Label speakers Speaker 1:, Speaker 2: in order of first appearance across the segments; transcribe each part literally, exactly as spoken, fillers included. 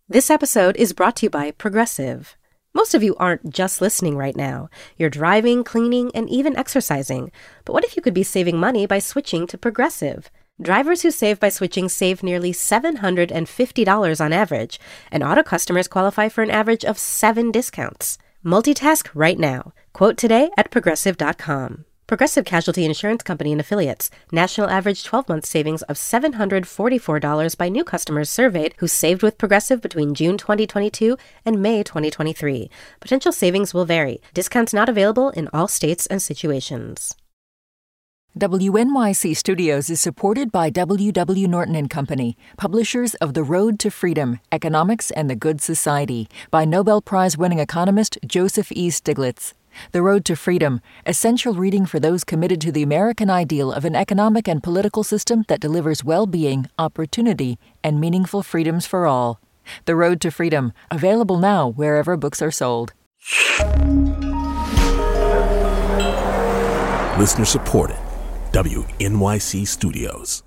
Speaker 1: This episode is brought to you by Progressive. Most of you aren't just listening right now. You're driving, cleaning, and even exercising. But what if you could be saving money by switching to Progressive? Drivers who save by switching save nearly seven hundred fifty dollars on average, and auto customers qualify for an average of seven discounts. Multitask right now. Quote today at progressive dot com. Progressive Casualty Insurance Company and Affiliates. National average twelve-month savings of seven hundred forty-four dollars by new customers surveyed who saved with Progressive between June twenty twenty-two and May twenty twenty-three. Potential savings will vary. Discounts not available in all states and situations.
Speaker 2: W N Y C Studios is supported by W W. Norton and Company, publishers of The Road to Freedom, Economics and the Good Society, by Nobel Prize-winning economist Joseph E. Stiglitz. The Road to Freedom, essential reading for those committed to the American ideal of an economic and political system that delivers well-being, opportunity, and meaningful freedoms for all. The Road to Freedom, available now wherever books are sold.
Speaker 3: Listener supported. W N Y C Studios.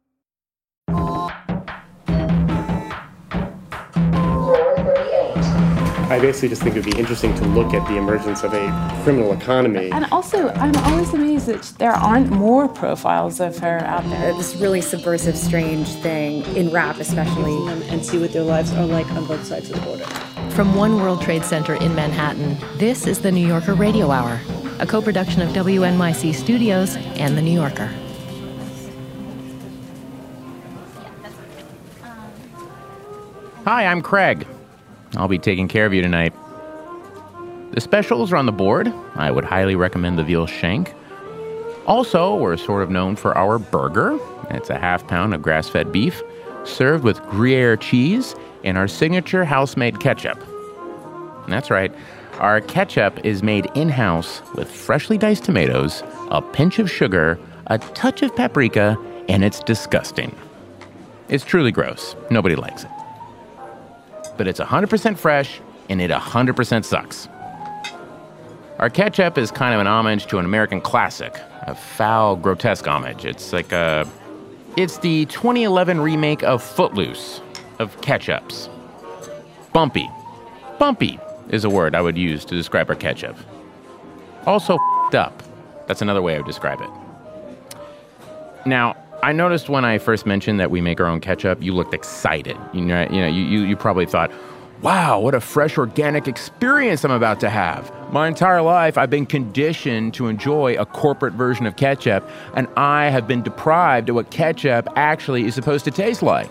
Speaker 4: I basically just think it would be interesting to look at the emergence of a criminal economy.
Speaker 5: And also, I'm always amazed that there aren't more profiles of her out there.
Speaker 6: This really subversive, strange thing, in rap especially.
Speaker 7: And see what their lives are like on both sides of the border.
Speaker 8: From One World Trade Center in Manhattan, this is the New Yorker Radio Hour, a co-production of W N Y C Studios and The New Yorker.
Speaker 9: Hi, I'm Craig. I'll be taking care of you tonight. The specials are on the board. I would highly recommend the veal shank. Also, we're sort of known for our burger. It's a half pound of grass-fed beef, served with Gruyere cheese and our signature house-made ketchup. And that's right. Our ketchup is made in-house with freshly diced tomatoes, a pinch of sugar, a touch of paprika, and it's disgusting. It's truly gross. Nobody likes it. But it's one hundred percent fresh, and it one hundred percent sucks. Our ketchup is kind of an homage to an American classic, a foul, grotesque homage. It's like a... It's the twenty eleven remake of Footloose, of ketchups. Bumpy. Bumpy is a word I would use to describe our ketchup. Also f***ed up. That's another way I would describe it. Now, I noticed when I first mentioned that we make our own ketchup, you looked excited. You know, you know, you, you, you probably thought, wow, what a fresh, organic experience I'm about to have. My entire life, I've been conditioned to enjoy a corporate version of ketchup, and I have been deprived of what ketchup actually is supposed to taste like.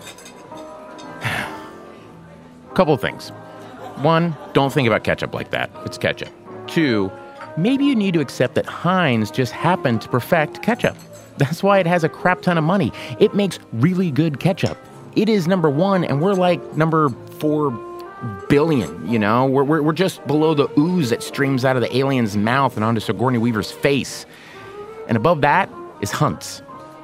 Speaker 9: Couple of things. One, don't think about ketchup like that. It's ketchup. Two, maybe you need to accept that Heinz just happened to perfect ketchup. That's why it has a crap ton of money. It makes really good ketchup. It is number one, and we're like number four billion, you know? We're, we're, we're just below the ooze that streams out of the alien's mouth and onto Sigourney Weaver's face. And above that is Hunt's.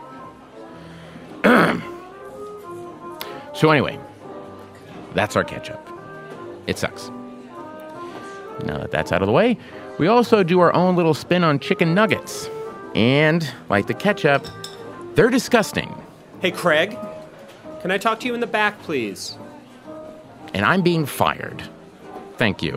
Speaker 9: So anyway, that's our ketchup. It sucks. Now that that's out of the way, we also do our own little spin on chicken nuggets. And, like the ketchup, they're disgusting.
Speaker 10: Hey, Craig, can I talk to you in the back, please?
Speaker 9: And I'm being fired. Thank you.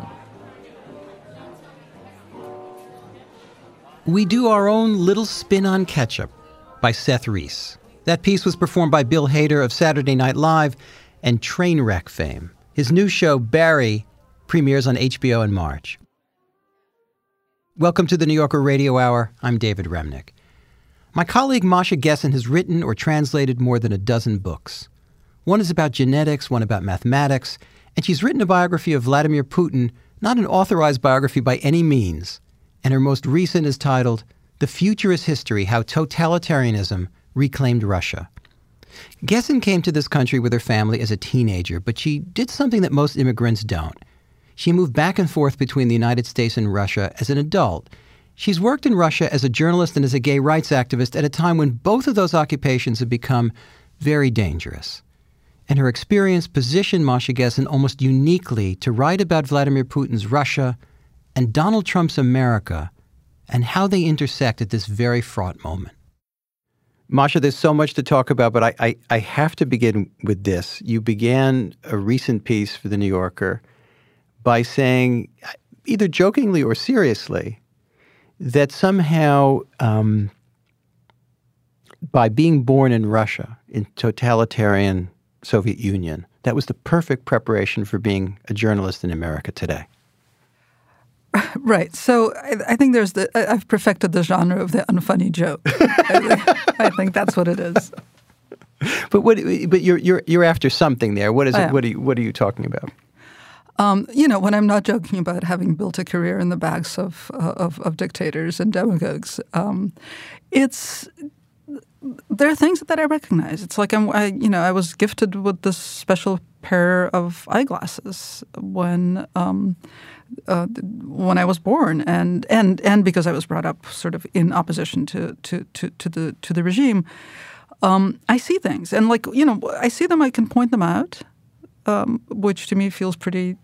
Speaker 11: We do our own little spin on ketchup by Seth Reese. That piece was performed by Bill Hader of Saturday Night Live and Trainwreck fame. His new show, Barry, premieres on H B O in March. Welcome to the New Yorker Radio Hour. I'm David Remnick. My colleague Masha Gessen has written or translated more than a dozen books. One is about genetics, one about mathematics, and she's written a biography of Vladimir Putin, not an authorized biography by any means. And her most recent is titled, The Future is History, How Totalitarianism Reclaimed Russia. Gessen came to this country with her family as a teenager, but she did something that most immigrants don't. She moved back and forth between the United States and Russia as an adult. She's worked in Russia as a journalist and as a gay rights activist at a time when both of those occupations have become very dangerous. And her experience positioned Masha Gessen almost uniquely to write about Vladimir Putin's Russia and Donald Trump's America and how they intersect at this very fraught moment. Masha, there's so much to talk about, but I, I, I have to begin with this. You began a recent piece for The New Yorker by saying, either jokingly or seriously, that somehow um, by being born in Russia, in totalitarian Soviet Union, that was the perfect preparation for being a journalist in America today.
Speaker 12: Right. So I, I think there's the I've perfected the genre of the unfunny joke. I, think, I think that's what it is.
Speaker 11: But what? But you're you're you're after something there. What is it?
Speaker 12: I am.
Speaker 11: What are you What are you talking about?
Speaker 12: Um, you know, when I'm not joking about having built a career in the backs of uh, of, of dictators and demagogues, um, it's there are things that I recognize. It's like I'm, I, you know, I was gifted with this special pair of eyeglasses when. Um, Uh, when I was born, and, and and because I was brought up sort of in opposition to to to, to the to the regime, um, I see things, and like you know, I see them. I can point them out, um, which to me feels pretty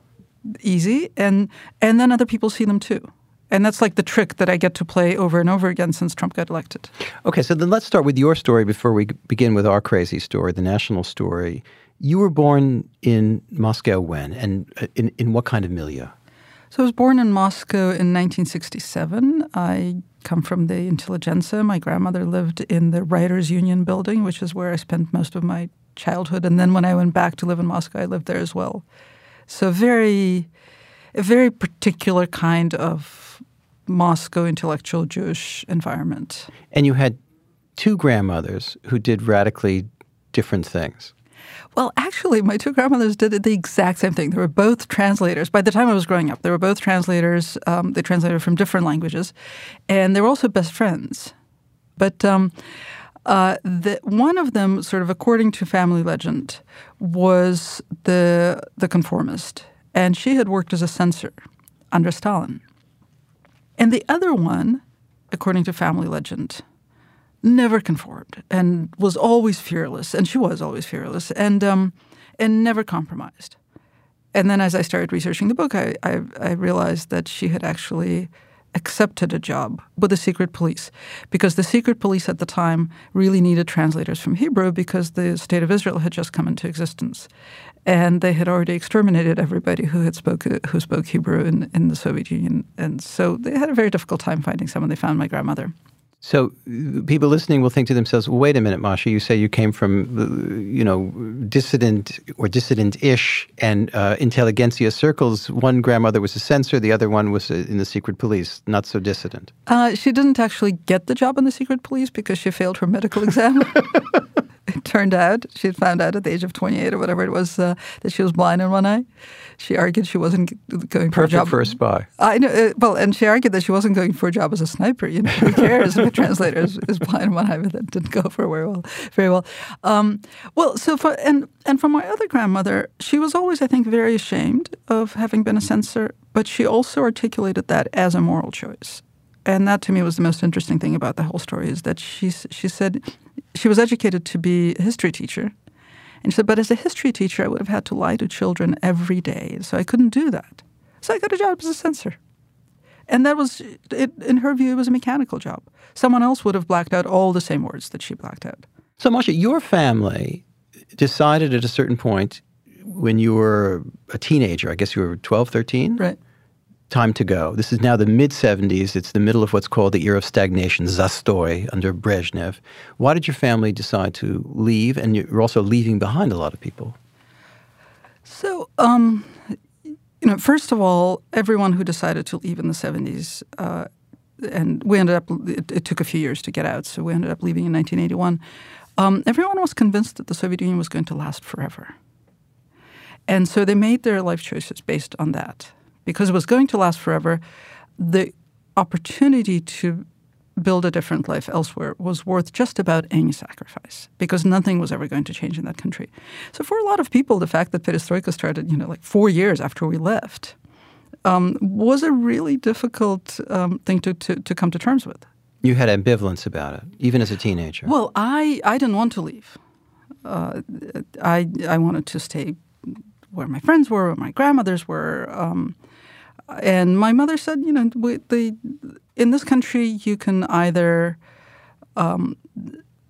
Speaker 12: easy, and and then other people see them too, and that's like the trick that I get to play over and over again since Trump got elected.
Speaker 11: Okay, so then let's start with your story before we begin with our crazy story, the national story. You were born in Moscow when, and in, in what kind of milieu?
Speaker 12: So I was born in Moscow in nineteen sixty-seven. I come from the intelligentsia. My grandmother lived in the Writers' Union building, which is where I spent most of my childhood. And then when I went back to live in Moscow, I lived there as well. So very, a very particular kind of Moscow intellectual Jewish environment.
Speaker 11: And you had two grandmothers who did radically different things.
Speaker 12: Well, actually, my two grandmothers did the exact same thing. They were both translators. By the time I was growing up, they were both translators. Um, they translated from different languages. And they were also best friends. But um, uh, the, one of them, sort of according to family legend, was the the conformist. And she had worked as a censor under Stalin. And the other one, according to family legend, never conformed and was always fearless, and she was always fearless, and um, and never compromised. And then as I started researching the book, I, I, I realized that she had actually accepted a job with the secret police, because the secret police at the time really needed translators from Hebrew because the state of Israel had just come into existence. And they had already exterminated everybody who had spoke who spoke Hebrew in, in the Soviet Union. And so they had a very difficult time finding someone. They found my grandmother.
Speaker 11: So people listening will think to themselves, well, wait a minute, Masha, you say you came from, you know, dissident or dissident-ish and uh, intelligentsia circles. One grandmother was a censor, the other one was in the secret police, not so dissident.
Speaker 12: Uh, she didn't actually get the job in the secret police because she failed her medical exam. It turned out, she had found out at the age of twenty-eight or whatever it was, uh, that she was blind in one eye. She argued she wasn't going for
Speaker 11: Perfect
Speaker 12: a job.
Speaker 11: for a spy.
Speaker 12: I know. Uh, well, and she argued that she wasn't going for a job as a sniper. You know, who cares if a translator is, is blind in one eye? But that didn't go for very well. Very well. Um, well, so for and and for my other grandmother, she was always, I think, very ashamed of having been a censor, but she also articulated that as a moral choice. And that to me was the most interesting thing about the whole story, is that she she said she was educated to be a history teacher. And she said, but as a history teacher, I would have had to lie to children every day. So I couldn't do that. So I got a job as a censor. And that was, it, in her view, it was a mechanical job. Someone else would have blacked out all the same words that she blacked out.
Speaker 11: So, Masha, your family decided at a certain point when you were a teenager, I guess you were twelve, thirteen?
Speaker 12: Right.
Speaker 11: Time to go. This is now the mid-seventies. It's the middle of what's called the era of stagnation, Zastoy, under Brezhnev. Why did your family decide to leave? And you're also leaving behind a lot of people.
Speaker 12: So, um, you know, first of all, everyone who decided to leave in the seventies, uh, and we ended up, it, it took a few years to get out, so we ended up leaving in nineteen eighty-one. Um, everyone was convinced that the Soviet Union was going to last forever. And so they made their life choices based on that. Because it was going to last forever, the opportunity to build a different life elsewhere was worth just about any sacrifice, because nothing was ever going to change in that country. So for a lot of people, the fact that Perestroika started, you know, like four years after we left um, was a really difficult um, thing to, to, to come to terms with.
Speaker 11: You had ambivalence about it, even as a teenager.
Speaker 12: Well, I, I didn't want to leave. Uh, I, I wanted to stay where my friends were, where my grandmothers were. Um, and my mother said, you know, we, the, in this country, you can either um,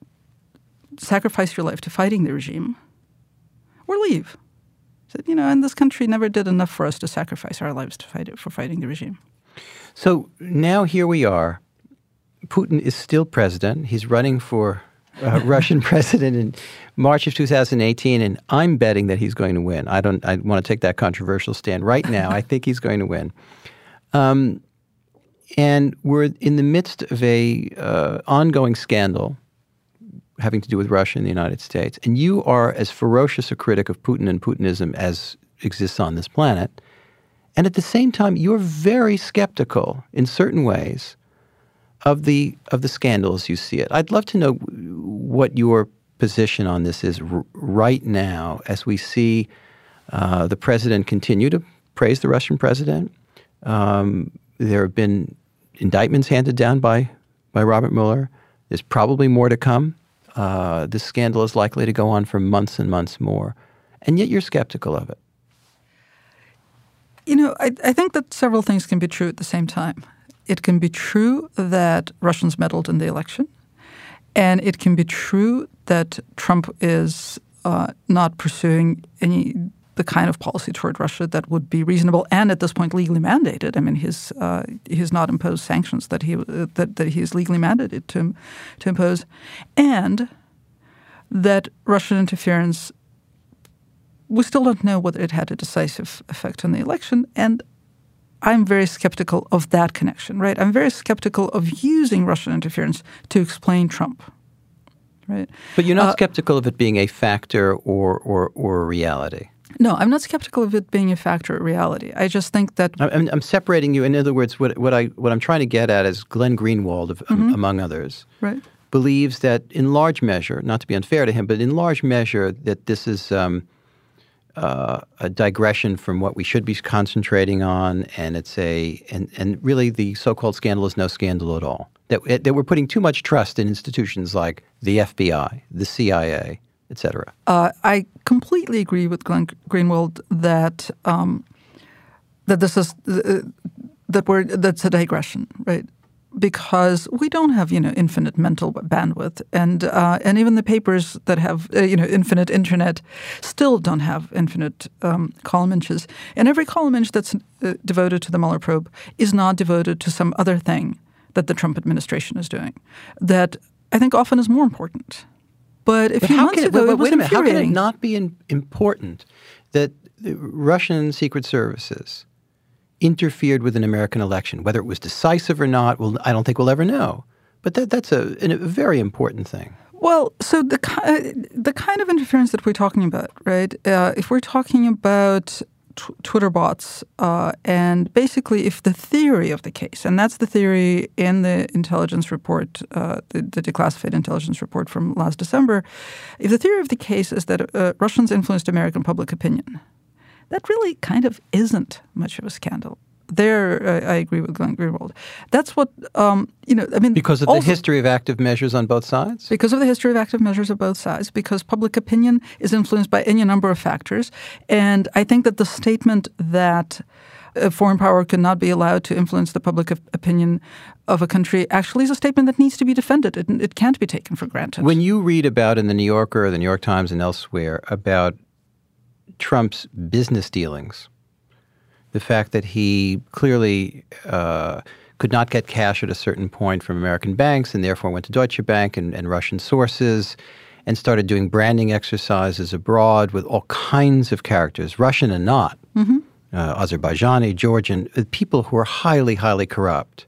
Speaker 12: sacrifice your life to fighting the regime or leave. He said, you know, and this country never did enough for us to sacrifice our lives to fight it, for fighting the regime.
Speaker 11: So now here we are. Putin is still president. He's running for uh, Russian president in March of two thousand eighteen, and I'm betting that he's going to win. I don't. I want to take that controversial stand right now. I think he's going to win. Um, and we're in the midst of a uh, ongoing scandal having to do with Russia and the United States. And you are as ferocious a critic of Putin and Putinism as exists on this planet. And at the same time, you're very skeptical in certain ways of the of the scandal as you see it. I'd love to know what your position on this is r- right now as we see uh, the president continue to praise the Russian president. Um, there have been indictments handed down by, by Robert Mueller. There's probably more to come. Uh, this scandal is likely to go on for months and months more. And yet you're skeptical of it.
Speaker 12: You know, I, I think that several things can be true at the same time. It can be true that Russians meddled in the election, and it can be true that Trump is uh, not pursuing any the kind of policy toward Russia that would be reasonable and at this point legally mandated. I mean, he's uh, he's not imposed sanctions that he uh, that that he is legally mandated to to impose, and that Russian interference, we still don't know whether it had a decisive effect on the election, and I'm very skeptical of that connection, right? I'm very skeptical of using Russian interference to explain Trump, right?
Speaker 11: But you're not
Speaker 12: uh,
Speaker 11: skeptical of it being a factor or, or, or a reality?
Speaker 12: No, I'm not skeptical of it being a factor or reality. I just think that...
Speaker 11: I'm, I'm separating you. In other words, what, what, I, what I'm trying to get at is Glenn Greenwald, of,
Speaker 12: mm-hmm.
Speaker 11: um, among others,
Speaker 12: right.
Speaker 11: believes that in large measure, not to be unfair to him, but in large measure that this is... Um, Uh, a digression from what we should be concentrating on, and it's a and, and really the so-called scandal is no scandal at all. That that we're putting too much trust in institutions like the F B I, the C I A, et cetera.
Speaker 12: Uh, I completely agree with Glenn Greenwald that um, that this is uh, that we're that's a digression, right? Because we don't have, you know, infinite mental bandwidth, and uh, and even the papers that have, uh, you know, infinite internet still don't have infinite um, column inches. And every column inch that's uh, devoted to the Mueller probe is not devoted to some other thing that the Trump administration is doing that I think often is more important. But a
Speaker 11: but
Speaker 12: few
Speaker 11: how
Speaker 12: months
Speaker 11: can it,
Speaker 12: ago,
Speaker 11: wait,
Speaker 12: it was
Speaker 11: wait a minute, how can it
Speaker 12: infuriating.
Speaker 11: not be in, important that the Russian secret services interfered with an American election? Whether it was decisive or not, well, I don't think we'll ever know. But that, that's a, a very important thing.
Speaker 12: Well, so the uh, the kind of interference that we're talking about, right? Uh, if we're talking about t- Twitter bots, uh, and basically if the theory of the case, and that's the theory in the intelligence report, uh, the, the declassified intelligence report from last December, if the theory of the case is that uh, Russians influenced American public opinion, that really kind of isn't much of a scandal. There, uh, I agree with Glenn Greenwald. That's what, um, you know, I mean...
Speaker 11: Because of
Speaker 12: also,
Speaker 11: the history of active measures on both sides?
Speaker 12: Because of the history of active measures on both sides, because public opinion is influenced by any number of factors. And I think that the statement that a foreign power cannot be allowed to influence the public opinion of a country actually is a statement that needs to be defended. It, it can't be taken for granted.
Speaker 11: When you read about in the New Yorker, the New York Times, and elsewhere about Trump's business dealings, the fact that he clearly uh, could not get cash at a certain point from American banks and therefore went to Deutsche Bank and, and Russian sources and started doing branding exercises abroad with all kinds of characters, Russian and not, mm-hmm. uh, Azerbaijani, Georgian, uh, people who are highly, highly corrupt.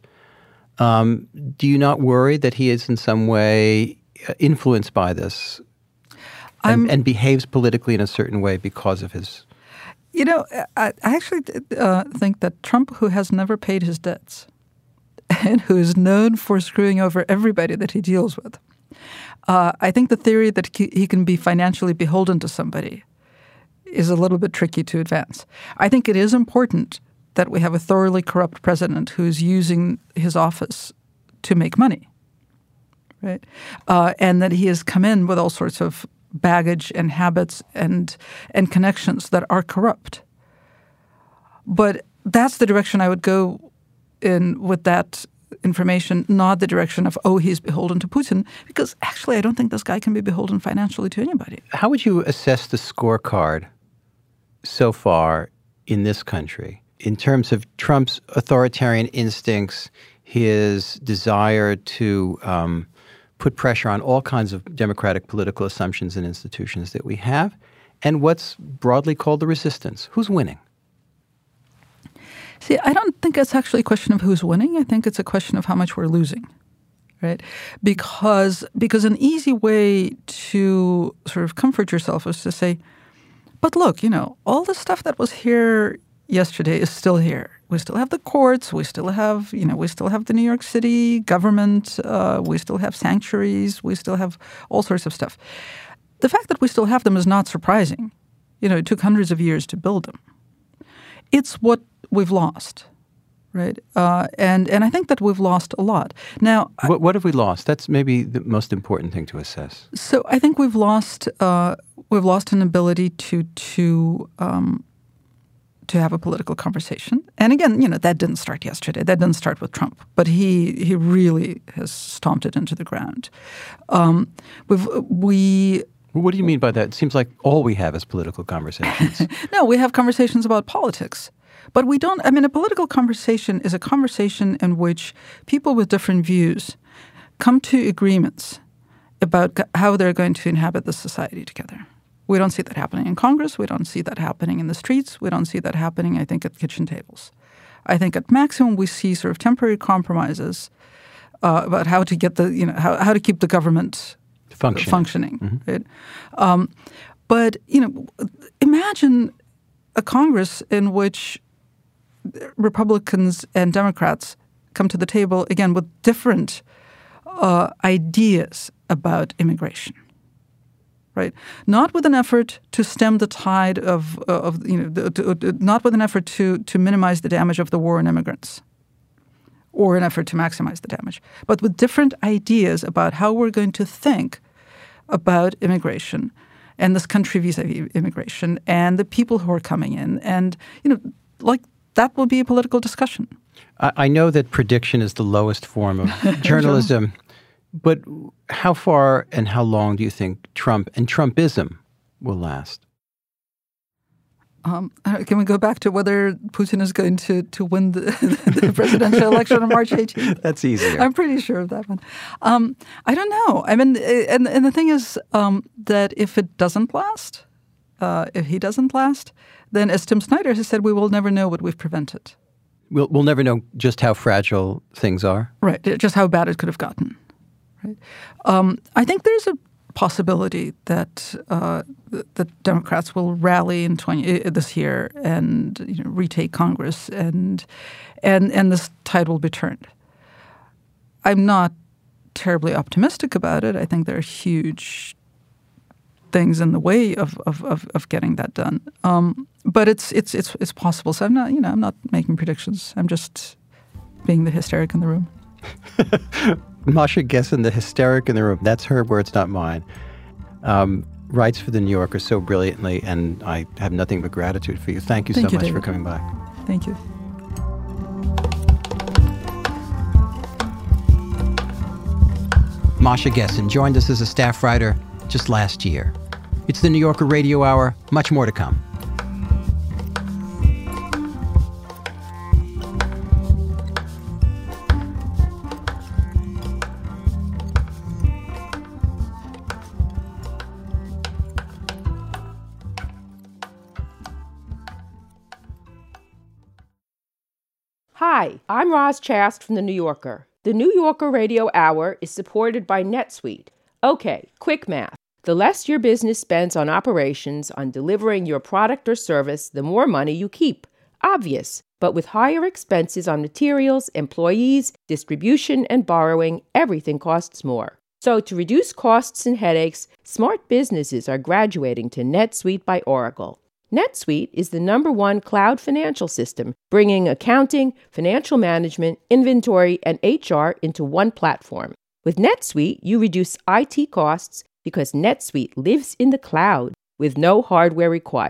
Speaker 11: Um, do you not worry that he is in some way influenced by this and, and behaves politically in a certain way because of his...
Speaker 12: You know, I actually uh, think that Trump, who has never paid his debts and who is known for screwing over everybody that he deals with, uh, I think the theory that he can be financially beholden to somebody is a little bit tricky to advance. I think it is important that we have a thoroughly corrupt president who's using his office to make money, right? Uh, and that he has come in with all sorts of baggage and habits and and connections that are corrupt. But that's the direction I would go in with that information, not the direction of, oh, he's beholden to Putin, because actually I don't think this guy can be beholden financially to anybody.
Speaker 11: How would you assess the scorecard so far in this country in terms of Trump's authoritarian instincts, his desire to um, put pressure on all kinds of democratic political assumptions and institutions that we have, and what's broadly called the resistance? Who's winning?
Speaker 12: See, I don't think it's actually a question of who's winning. I think it's a question of how much we're losing, right? Because because an easy way to sort of comfort yourself is to say, but look, you know, all the stuff that was here yesterday is still here. We still have the courts. We still have, you know, we still have the New York City government. Uh, we still have sanctuaries. We still have all sorts of stuff. The fact that we still have them is not surprising. You know, it took hundreds of years to build them. It's what we've lost, right? Uh, and and I think that we've lost a lot. Now,
Speaker 11: what, what have we lost? That's maybe the most important thing to assess.
Speaker 12: So I think we've lost uh, we've lost an ability to to um, to have a political conversation. And again, you know, that didn't start yesterday. That didn't start with Trump, but he he really has stomped it into the ground. Um, we've we.
Speaker 11: What do you mean by that? It seems like all we have is political conversations.
Speaker 12: No, we have conversations about politics. But we don't – I mean, a political conversation is a conversation in which people with different views come to agreements about how they're going to inhabit the society together. We don't see that happening in Congress. We don't see that happening in the streets. We don't see that happening, I think, at kitchen tables. I think at maximum we see sort of temporary compromises uh, about how to get the – you know, how, how to keep the government – Functioning, functioning mm-hmm. right? Um, but, you know, imagine a Congress in which Republicans and Democrats come to the table, again, with different uh, ideas about immigration, right? Not with an effort to stem the tide of, of you know, the, to, to, not with an effort to, to minimize the damage of the war on immigrants, or an effort to maximize the damage, but with different ideas about how we're going to think about immigration and this country vis-a-vis immigration and the people who are coming in. And, you know, like that will be a political discussion.
Speaker 11: I, I know that prediction is the lowest form of journalism, but how far and how long do you think Trump and Trumpism will last?
Speaker 12: Um, can we go back to whether Putin is going to, to win the, the presidential election on March eighteenth?
Speaker 11: That's easier.
Speaker 12: I'm pretty sure of that one. Um, I don't know. I mean, and, and the thing is um, that if it doesn't last, uh, if he doesn't last, then as Tim Snyder has said, we will never know what we've prevented.
Speaker 11: We'll, we'll never know just how fragile things are?
Speaker 12: Right, just how bad it could have gotten. Right. Um, I think there's a possibility that uh, the Democrats will rally in twenty uh, this year and you know, retake Congress, and and and this tide will be turned. I'm not terribly optimistic about it. I think there are huge things in the way of of of, of getting that done. Um, but it's it's it's it's possible. So I'm not you know I'm not making predictions. I'm just being the hysteric in the room.
Speaker 11: Masha Gessen, the hysteric in the room. That's her words, not mine. Um, writes for The New Yorker so brilliantly, and I have nothing but gratitude for you. Thank you
Speaker 12: Thank
Speaker 11: so
Speaker 12: you,
Speaker 11: much
Speaker 12: David.
Speaker 11: for coming by.
Speaker 12: Thank you.
Speaker 11: Masha Gessen joined us as a staff writer just last year. It's The New Yorker Radio Hour. Much more to come.
Speaker 13: Hi, I'm Roz Chast from The New Yorker. The New Yorker Radio Hour is supported by NetSuite. Okay, quick math. The less your business spends on operations, on delivering your product or service, the more money you keep. Obvious. But with higher expenses on materials, employees, distribution, and borrowing, everything costs more. So to reduce costs and headaches, smart businesses are graduating to NetSuite by Oracle. NetSuite is the number one cloud financial system, bringing accounting, financial management, inventory, and H R into one platform. With NetSuite, you reduce I T costs because NetSuite lives in the cloud with no hardware required.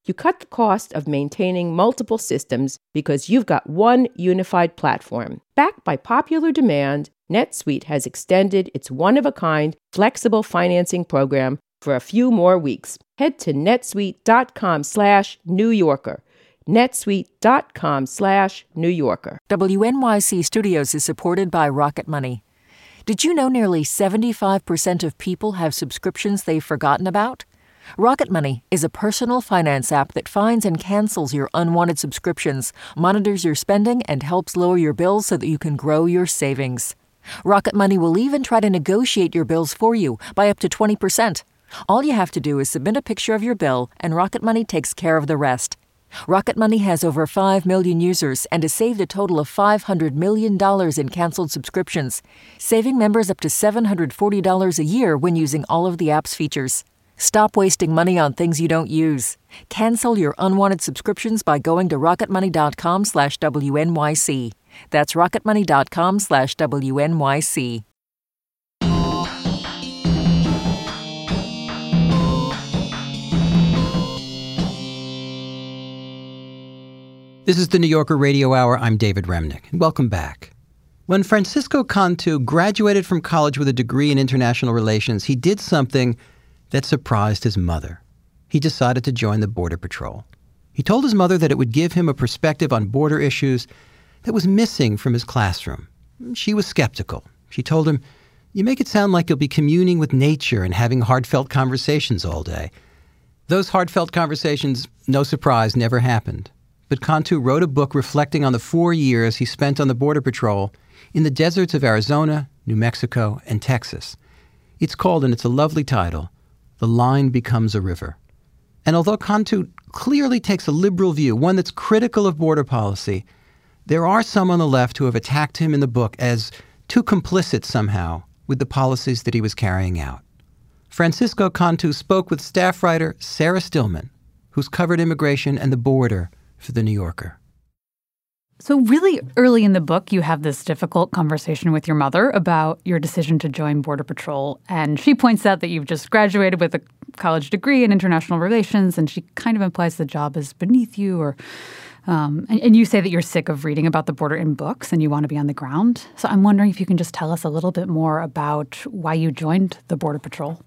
Speaker 13: You cut the cost of maintaining multiple systems because you've got one unified platform. Backed by popular demand, NetSuite has extended its one-of-a-kind flexible financing program for a few more weeks. Head to netsuite.com slash New Yorker. netsuite.com slash New Yorker.
Speaker 2: W N Y C Studios is supported by Rocket Money. Did you know nearly seventy-five percent of people have subscriptions they've forgotten about? Rocket Money is a personal finance app that finds and cancels your unwanted subscriptions, monitors your spending, and helps lower your bills so that you can grow your savings. Rocket Money will even try to negotiate your bills for you by up to twenty percent. All you have to do is submit a picture of your bill, and Rocket Money takes care of the rest. Rocket Money has over five million users and has saved a total of five hundred million dollars in canceled subscriptions, saving members up to seven hundred forty dollars a year when using all of the app's features. Stop wasting money on things you don't use. Cancel your unwanted subscriptions by going to rocketmoney.com slash WNYC. That's rocketmoney.com slash WNYC.
Speaker 11: This is the New Yorker Radio Hour. I'm David Remnick, and welcome back. When Francisco Cantu graduated from college with a degree in international relations, he did something that surprised his mother. He decided to join the Border Patrol. He told his mother that it would give him a perspective on border issues that was missing from his classroom. She was skeptical. She told him, "You make it sound like you'll be communing with nature and having heartfelt conversations all day." Those heartfelt conversations, no surprise, never happened. But Cantu wrote a book reflecting on the four years he spent on the Border Patrol in the deserts of Arizona, New Mexico, and Texas. It's called, and it's a lovely title, The Line Becomes a River. And although Cantu clearly takes a liberal view, one that's critical of border policy, there are some on the left who have attacked him in the book as too complicit somehow with the policies that he was carrying out. Francisco Cantu spoke with staff writer Sarah Stillman, who's covered immigration and the border for The New Yorker.
Speaker 14: So really early in the book, you have this difficult conversation with your mother about your decision to join Border Patrol. And she points out that you've just graduated with a college degree in international relations, and she kind of implies the job is beneath you. Or, um, and, and you say that you're sick of reading about the border in books and you want to be on the ground. So I'm wondering if you can just tell us a little bit more about why you joined the Border Patrol.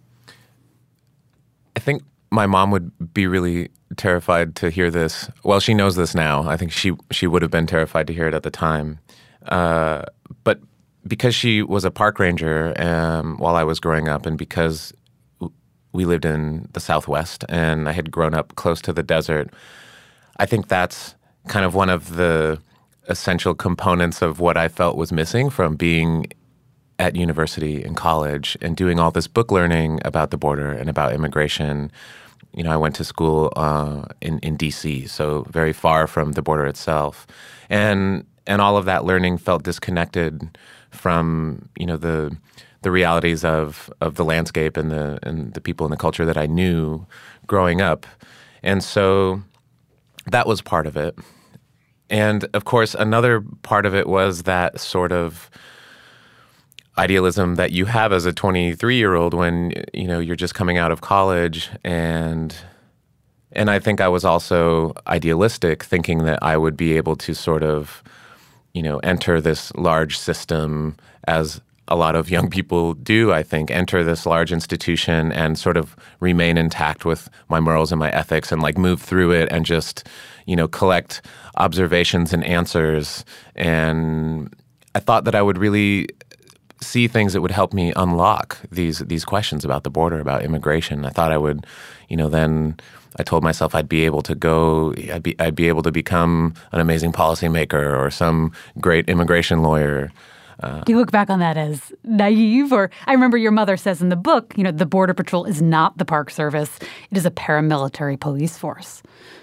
Speaker 15: I think my mom would be really terrified to hear this. Well, she knows this now. I think she she would have been terrified to hear it at the time. Uh, but because she was a park ranger um, while I was growing up, and because we lived in the Southwest and I had grown up close to the desert, I think that's kind of one of the essential components of what I felt was missing from being at university and college and doing all this book learning about the border and about immigration. You know, I went to school uh, in, in D C, so very far from the border itself. And and all of that learning felt disconnected from, you know, the the realities of, of the landscape and the and the people and the culture that I knew growing up. And so that was part of it. And, of course, another part of it was that sort of idealism that you have as a twenty-three-year-old when, you know, you're just coming out of college. And and I think I was also idealistic, thinking that I would be able to sort of, you know, enter this large system, as a lot of young people do, I think, enter this large institution and sort of remain intact with my morals and my ethics and like move through it and just, you know, collect observations and answers. And I thought that I would really see things that would help me unlock these these questions about the border, about immigration. I thought I would, you know, then I told myself I'd be able to go, I'd be I'd be able to become an amazing policymaker or some great immigration lawyer. Uh,
Speaker 14: Do you look back on that as naive? Or I remember your mother says in the book, you know, the Border Patrol is not the Park Service. It is a paramilitary police force.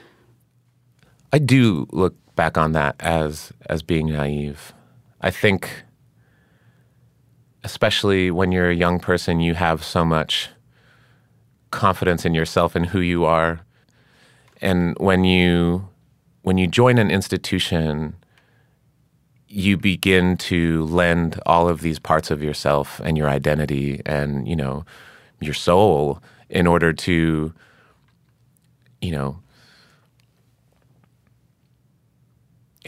Speaker 15: I do look back on that as as being naive. I think, especially when you're a young person, you have so much confidence in yourself and who you are. And when you when you join an institution, you begin to lend all of these parts of yourself and your identity and, you know, your soul in order to, you know,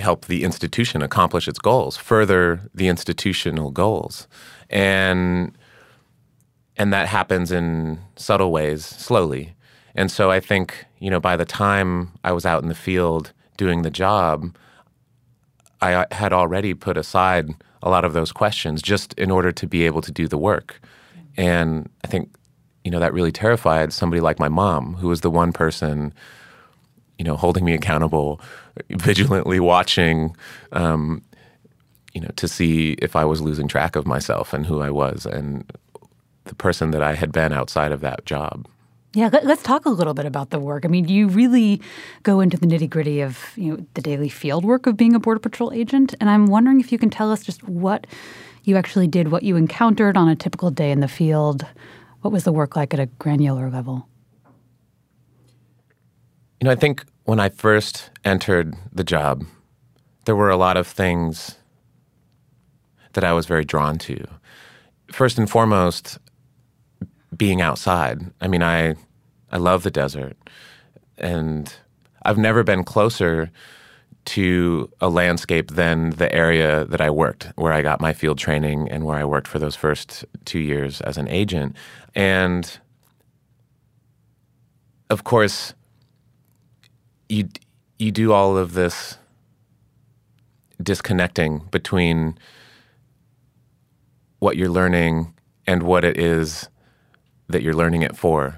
Speaker 15: help the institution accomplish its goals, further the institutional goals. And and that happens in subtle ways, slowly. And so I think, you know, by the time I was out in the field doing the job, I had already put aside a lot of those questions just in order to be able to do the work. And I think, you know, that really terrified somebody like my mom, who was the one person, you know, holding me accountable, vigilantly watching, um, you know, to see if I was losing track of myself and who I was and the person that I had been outside of that job.
Speaker 14: Yeah, let's talk a little bit about the work. I mean, you really go into the nitty-gritty of, you know, the daily field work of being a Border Patrol agent. And I'm wondering if you can tell us just what you actually did, what you encountered on a typical day in the field. What was the work like at a granular level?
Speaker 15: You know, I think when I first entered the job, there were a lot of things that I was very drawn to. First and foremost, being outside. I mean, I I love the desert, and I've never been closer to a landscape than the area that I worked, where I got my field training and where I worked for those first two years as an agent. And of course, you you do all of this disconnecting between what you're learning and what it is that you're learning it for.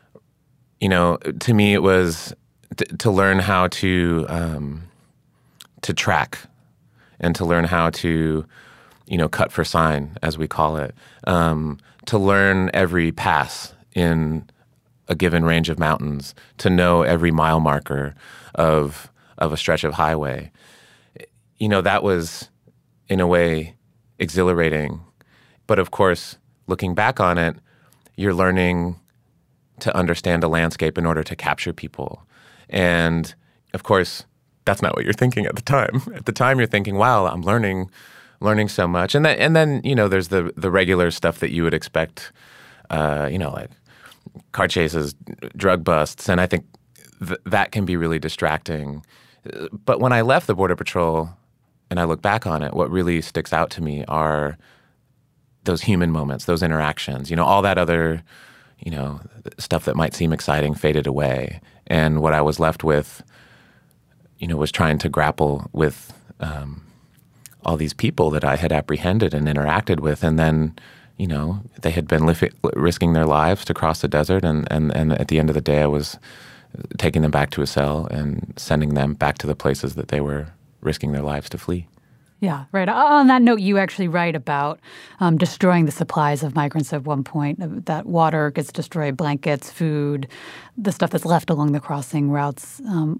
Speaker 15: You know, to me, it was t- to learn how to um, to track and to learn how to, you know, cut for sign, as we call it, um, to learn every pass in a given range of mountains, to know every mile marker of of a stretch of highway. You know, that was, in a way, exhilarating. But of course, looking back on it, you're learning to understand a landscape in order to capture people. And of course, that's not what you're thinking at the time. At the time, you're thinking, wow, I'm learning learning so much. And then, and then you know, there's the, the regular stuff that you would expect, uh, you know, like car chases, drug busts. And I think th- that can be really distracting. But when I left the Border Patrol and I look back on it, what really sticks out to me are those human moments, those interactions, you know, all that other, you know, stuff that might seem exciting faded away. And what I was left with, you know, was trying to grapple with um, all these people that I had apprehended and interacted with. And then, you know, they had been li- risking their lives to cross the desert. And, and, and at the end of the day, I was taking them back to a cell and sending them back to the places that they were risking their lives to flee.
Speaker 14: Yeah, right. On that note, you actually write about um, destroying the supplies of migrants at one point. That water gets destroyed, blankets, food, the stuff that's left along the crossing routes. Um,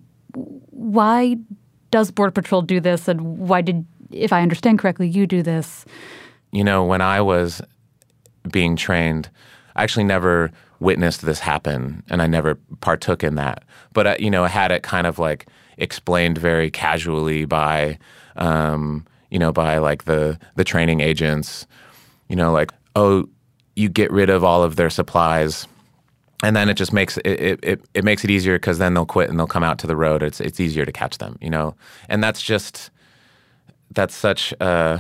Speaker 14: why does Border Patrol do this, and why did, if I understand correctly, you do this?
Speaker 15: You know, when I was being trained, I actually never witnessed this happen, and I never partook in that. But, uh, you know, I had it kind of like explained very casually by... Um, you know, by like the, the training agents, you know, like, oh, you get rid of all of their supplies, and then it just makes it it, it makes it easier because then they'll quit and they'll come out to the road. It's it's easier to catch them, you know, and that's just that's such a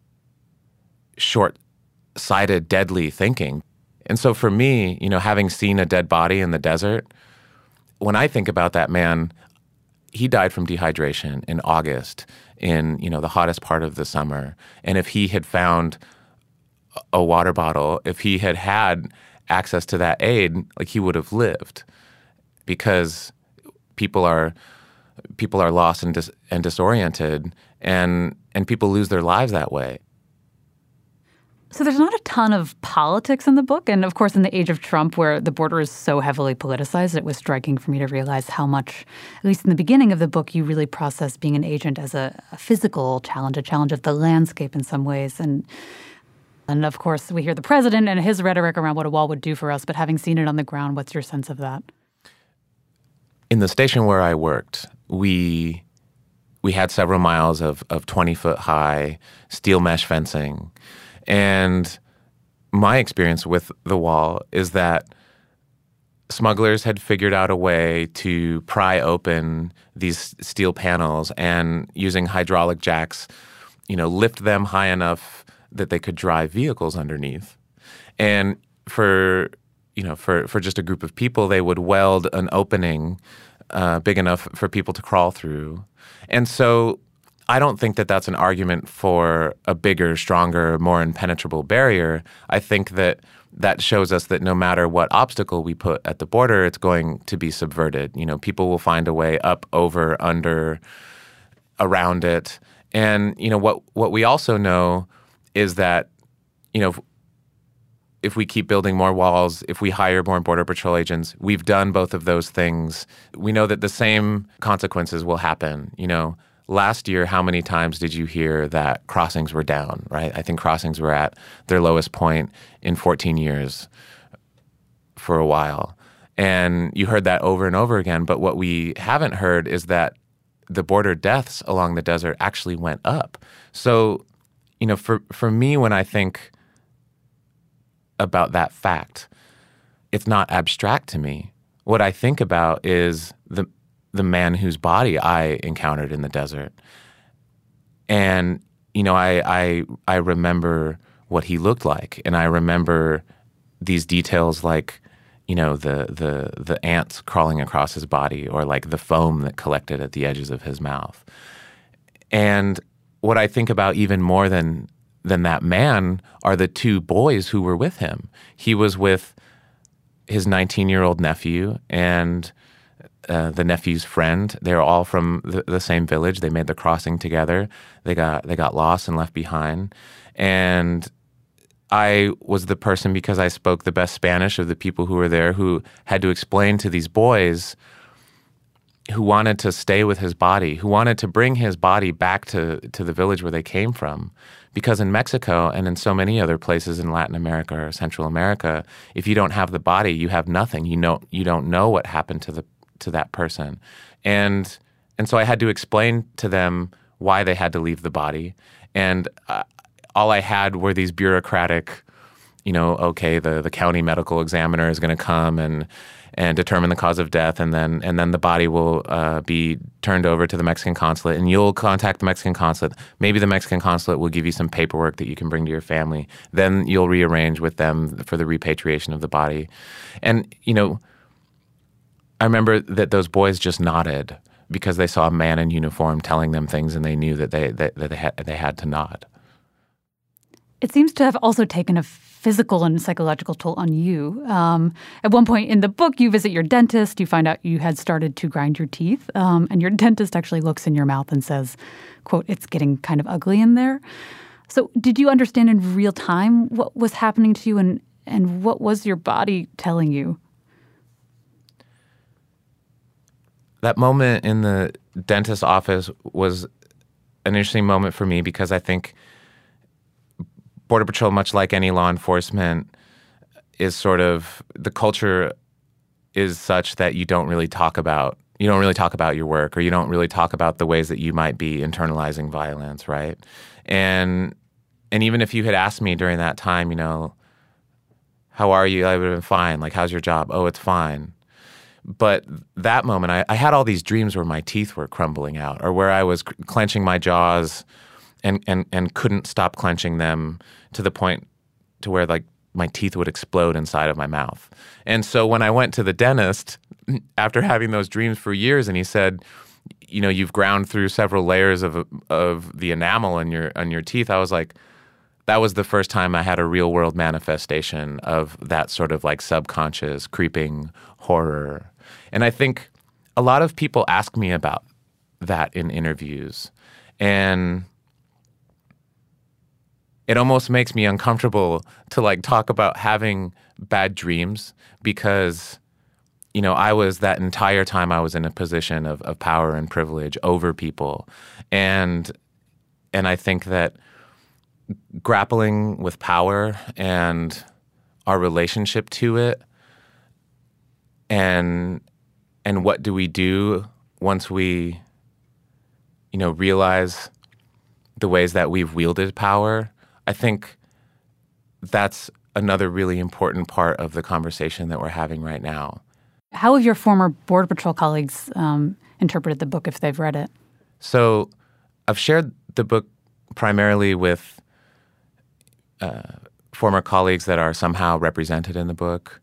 Speaker 15: short-sighted, deadly thinking. And so for me, you know, having seen a dead body in the desert, when I think about that man, he died from dehydration in August, in, you know, the hottest part of the summer. And if he had found a water bottle, if he had had access to that aid, like, he would have lived. Because people are people are lost and dis, and disoriented, and and people lose their lives that way.
Speaker 14: So there's not a ton of politics in the book. And of course, in the age of Trump, where the border is so heavily politicized, it was striking for me to realize how much, at least in the beginning of the book, you really process being an agent as a, a physical challenge, a challenge of the landscape in some ways. And and of course, we hear the president and his rhetoric around what a wall would do for us. But having seen it on the ground, what's your sense of that?
Speaker 15: In the station where I worked, we we had several miles of of twenty-foot high steel mesh fencing. And my experience with the wall is that smugglers had figured out a way to pry open these steel panels and using hydraulic jacks, you know, lift them high enough that they could drive vehicles underneath. And for, you know, for, for just a group of people, they would weld an opening uh, big enough for people to crawl through. And so I don't think that that's an argument for a bigger, stronger, more impenetrable barrier. I think that that shows us that no matter what obstacle we put at the border, it's going to be subverted. You know, people will find a way up, over, under, around it. And, you know, what what we also know is that, you know, if, if we keep building more walls, if we hire more Border Patrol agents, we've done both of those things. We know that the same consequences will happen. You know, last year, how many times did you hear that crossings were down, right? I think crossings were at their lowest point in fourteen years for a while. And you heard that over and over again. But what we haven't heard is that the border deaths along the desert actually went up. So, you know, for, for me, when I think about that fact, it's not abstract to me. What I think about is the the man whose body I encountered in the desert. And, you know, I, I I remember what he looked like. And I remember these details like, you know, the the the ants crawling across his body, or like the foam that collected at the edges of his mouth. And what I think about even more than than that man are the two boys who were with him. He was with his nineteen-year-old nephew and uh, the nephew's friend. They were all from the, the same village. They made the crossing together. They got they got lost and left behind. And I was the person, because I spoke the best Spanish of the people who were there, who had to explain to these boys who wanted to stay with his body, who wanted to bring his body back to, to the village where they came from. Because in Mexico and in so many other places in Latin America or Central America, if you don't have the body, you have nothing. You know, you don't know what happened to the to that person. And and so I had to explain to them why they had to leave the body. And uh, all I had were these bureaucratic, you know, okay, the, the county medical examiner is going to come and and determine the cause of death, and then and then the body will uh, be turned over to the Mexican consulate, and you'll contact the Mexican consulate. Maybe the Mexican consulate will give you some paperwork that you can bring to your family. Then you'll rearrange with them for the repatriation of the body. And, you know, I remember that those boys just nodded because they saw a man in uniform telling them things, and they knew that they that, that they had they had to nod.
Speaker 14: It seems to have also taken a physical and psychological toll on you. Um, at one point in the book, you visit your dentist. You find out you had started to grind your teeth. Um, and your dentist actually looks in your mouth and says, quote, "It's getting kind of ugly in there." So did you understand in real time what was happening to you, and, and what was your body telling you?
Speaker 15: That moment in the dentist's office was an interesting moment for me, because I think Border Patrol, much like any law enforcement, is sort of, the culture is such that you don't really talk about, you don't really talk about your work, or you don't really talk about the ways that you might be internalizing violence, right? And and even if you had asked me during that time, you know, how are you? I would have been fine. Like, how's your job? Oh, it's fine. But that moment, I, I had all these dreams where my teeth were crumbling out, or where I was clenching my jaws and, and, and couldn't stop clenching them to the point to where, like, my teeth would explode inside of my mouth. And so when I went to the dentist, after having those dreams for years, and he said, you know, you've ground through several layers of of the enamel on your on your teeth, I was like, that was the first time I had a real world manifestation of that sort of like subconscious creeping horror. And I think a lot of people ask me about that in interviews, and it almost makes me uncomfortable to like talk about having bad dreams, because, you know, I was, that entire time I was in a position of, of power and privilege over people. And, and I think that grappling with power and our relationship to it, and, and what do we do once we, you know, realize the ways that we've wielded power, I think that's another really important part of the conversation that we're having right now.
Speaker 14: How have your former Border Patrol colleagues um, interpreted the book if they've read it?
Speaker 15: So I've shared the book primarily with uh, former colleagues that are somehow represented in the book,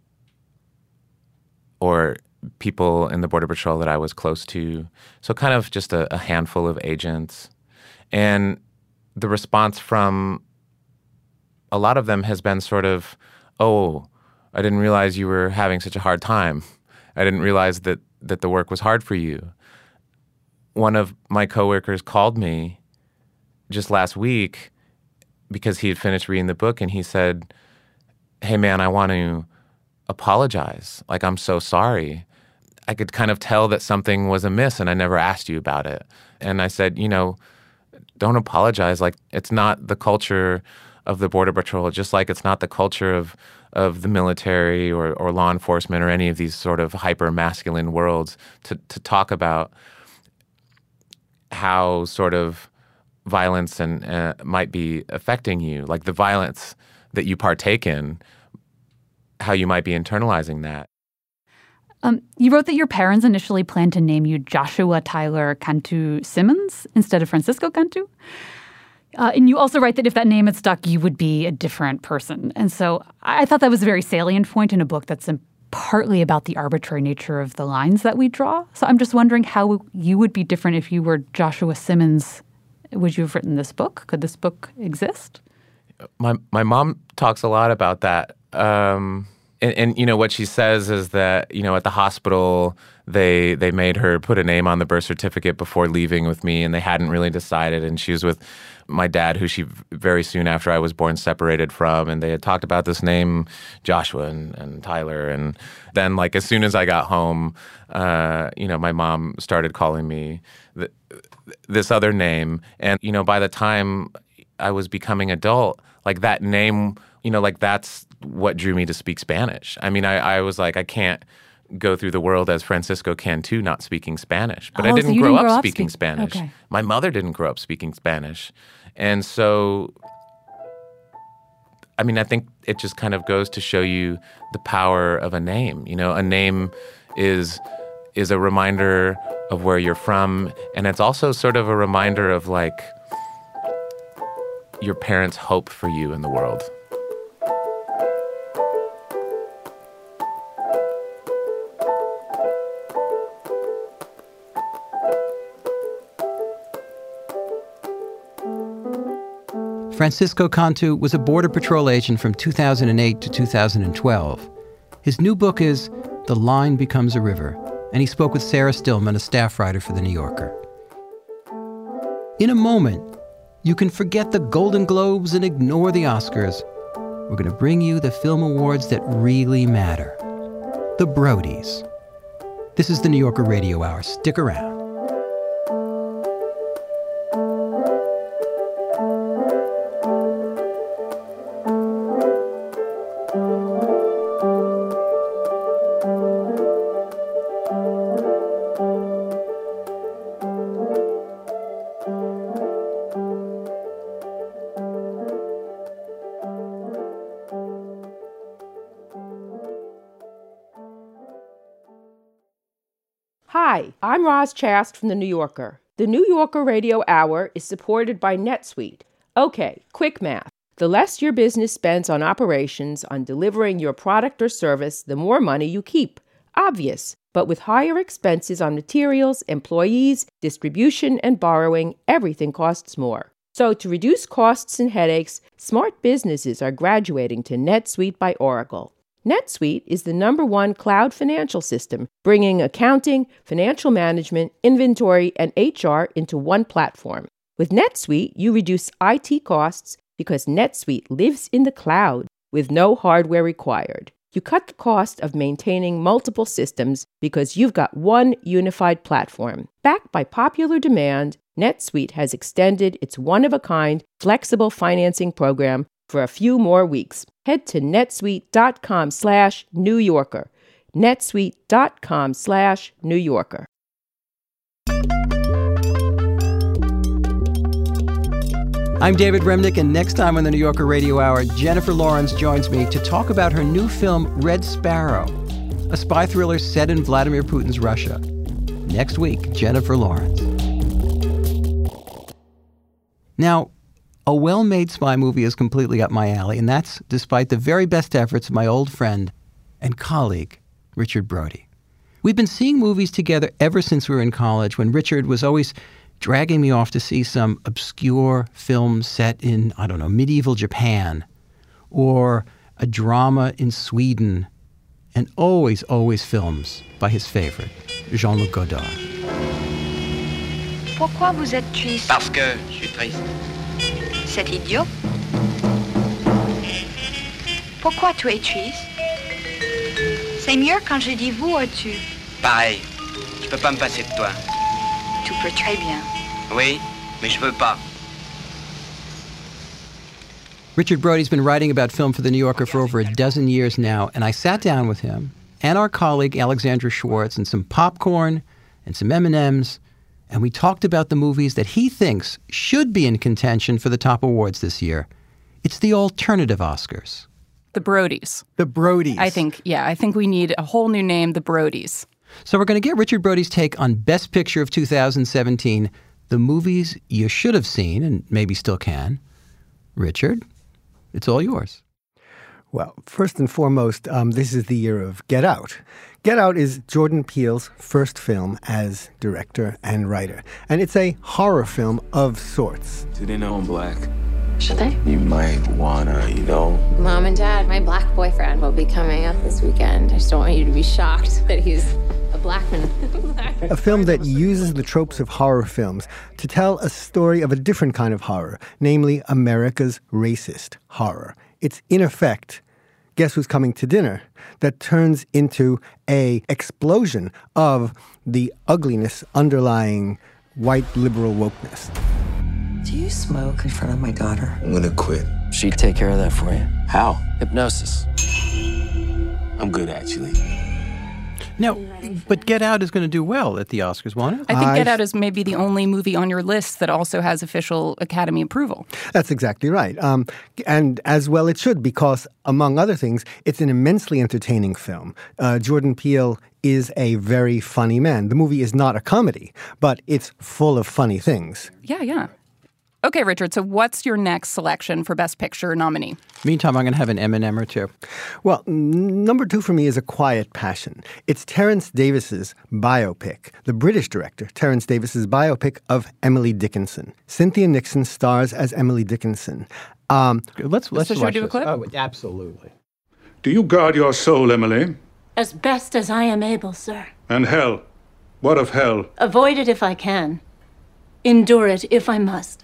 Speaker 15: or people in the Border Patrol that I was close to. So kind of just a, a handful of agents. And the response from a lot of them has been sort of, oh, I didn't realize you were having such a hard time. I didn't realize that, that the work was hard for you. One of my coworkers called me just last week because he had finished reading the book, and he said, hey, man, I want to apologize. Like, I'm so sorry. I could kind of tell that something was amiss, and I never asked you about it. And I said, you know, don't apologize. Like, it's not the culture of the Border Patrol, just like it's not the culture of of the military or, or law enforcement or any of these sort of hyper-masculine worlds to, to talk about how sort of violence and uh, might be affecting you, like the violence that you partake in, how you might be internalizing that.
Speaker 14: Um, you wrote that your parents initially planned to name you Joshua Tyler Cantu Simmons instead of Francisco Cantu. Uh, and you also write that if that name had stuck, you would be a different person. And so I thought that was a very salient point in a book that's partly about the arbitrary nature of the lines that we draw. So I'm just wondering how you would be different if you were Joshua Simmons. Would you have written this book? Could this book exist?
Speaker 15: My my mom talks a lot about that. Um, and, and, you know, what she says is that, you know, at the hospital, they they made her put a name on the birth certificate before leaving with me, and they hadn't really decided. And she was with my dad, who she very soon after I was born separated from, and they had talked about this name, Joshua and, and Tyler. And then, like, as soon as I got home, uh, you know, my mom started calling me th- this other name. And, you know, by the time I was becoming adult, like, that name, you know, like, that's what drew me to speak Spanish. I mean, I, I was like, I can't go through the world as Francisco Cantu not speaking Spanish. But
Speaker 14: oh,
Speaker 15: I didn't,
Speaker 14: so you
Speaker 15: grow,
Speaker 14: didn't
Speaker 15: up
Speaker 14: grow up
Speaker 15: speaking
Speaker 14: speak-
Speaker 15: Spanish.
Speaker 14: Okay.
Speaker 15: My mother didn't grow up speaking Spanish. And so, I mean, I think it just kind of goes to show you the power of a name. You know, a name is is a reminder of where you're from, and it's also sort of a reminder of, like, your parents' hope for you in the world.
Speaker 11: Francisco Cantu was a Border Patrol agent from two thousand eight to two thousand twelve. His new book is The Line Becomes a River, and he spoke with Sarah Stillman, a staff writer for The New Yorker. In a moment, you can forget the Golden Globes and ignore the Oscars. We're going to bring you the film awards that really matter. The Brodies. This is The New Yorker Radio Hour. Stick around.
Speaker 13: Hi, I'm Roz Chast from The New Yorker. The New Yorker Radio Hour is supported by NetSuite. Okay, quick math. The less your business spends on operations, on delivering your product or service, the more money you keep. Obvious. But with higher expenses on materials, employees, distribution, and borrowing, everything costs more. So to reduce costs and headaches, smart businesses are graduating to NetSuite by Oracle. NetSuite is the number one cloud financial system, bringing accounting, financial management, inventory, and H R into one platform. With NetSuite, you reduce I T costs because NetSuite lives in the cloud with no hardware required. You cut the cost of maintaining multiple systems because you've got one unified platform. Backed by popular demand, NetSuite has extended its one-of-a-kind flexible financing program for a few more weeks. Head to netsuite.com slash New Yorker. netsuite.com slash New Yorker.
Speaker 11: I'm David Remnick, and next time on the New Yorker Radio Hour, Jennifer Lawrence joins me to talk about her new film, Red Sparrow. a spy thriller set in Vladimir Putin's Russia. Next week, Jennifer Lawrence. Now, a well-made spy movie is completely up my alley, and that's despite the very best efforts of my old friend and colleague, Richard Brody. We've been seeing movies together ever since we were in college, when Richard was always dragging me off to see some obscure film set in, I don't know, medieval Japan, or a drama in Sweden, and always, always films by his favorite, Jean-Luc Godard.
Speaker 16: Pourquoi vous êtes triste?
Speaker 17: Parce que je suis triste.
Speaker 16: C'est idiot. Pourquoi tu es triste? C'est mieux quand je dis vous ou tu.
Speaker 17: Pareil. Je peux pas me passer de toi.
Speaker 16: Tu peux très bien.
Speaker 17: Oui, mais je veux pas.
Speaker 11: Richard Brody's been writing about film for The New Yorker for over a dozen years now, and I sat down with him and our colleague Alexandra Schwartz and some popcorn and some M and M's, and we talked about the movies that he thinks should be in contention for the top awards this year. It's the alternative Oscars.
Speaker 18: The Brodies.
Speaker 11: The Brodies.
Speaker 18: I think, yeah, I think we need a whole new name, the Brodies.
Speaker 11: So we're going to get Richard Brody's take on Best Picture of two thousand seventeen, the movies you should have seen and maybe still can. Richard, it's all yours.
Speaker 19: Well, first and foremost, um, this is the year of Get Out. Get Out is Jordan Peele's first film as director and writer. And it's a horror film of sorts.
Speaker 20: Do they know I'm black?
Speaker 21: Should they?
Speaker 20: You might wanna, you know.
Speaker 21: Mom and Dad, my black boyfriend will be coming up this weekend. I just don't want you to be shocked that he's a black man.
Speaker 19: A film that uses the tropes of horror films to tell a story of a different kind of horror, namely America's racist horror. It's, in effect, Guess Who's Coming to Dinner, that turns into a explosion of the ugliness underlying white liberal wokeness.
Speaker 22: Do you smoke in front of my daughter?
Speaker 20: I'm gonna quit.
Speaker 22: She'd take care of that for you.
Speaker 20: How?
Speaker 22: Hypnosis.
Speaker 20: I'm good, actually.
Speaker 11: Now, but Get Out is going to do well at the Oscars, won't it?
Speaker 18: I think Get Out is maybe the only movie on your list that also has official Academy approval.
Speaker 19: That's exactly right. Um, and as well it should, because, among other things, it's an immensely entertaining film. Uh, Jordan Peele is a very funny man. The movie is not a comedy, but it's full of funny things.
Speaker 18: Yeah, yeah. Okay, Richard, so what's your next selection for Best Picture nominee?
Speaker 11: Meantime, I'm going to have an M and M or two.
Speaker 19: Well, n- number two for me is A Quiet Passion. It's Terence Davis's biopic, the British director, Terence Davis's biopic of Emily Dickinson. Cynthia Nixon stars as Emily Dickinson. Um,
Speaker 11: let's let's
Speaker 18: so should we do a clip?
Speaker 11: Oh, absolutely.
Speaker 23: Do you guard your soul, Emily?
Speaker 24: As best as I am able, sir.
Speaker 23: And hell? What of hell?
Speaker 24: Avoid it if I can. Endure it if I must.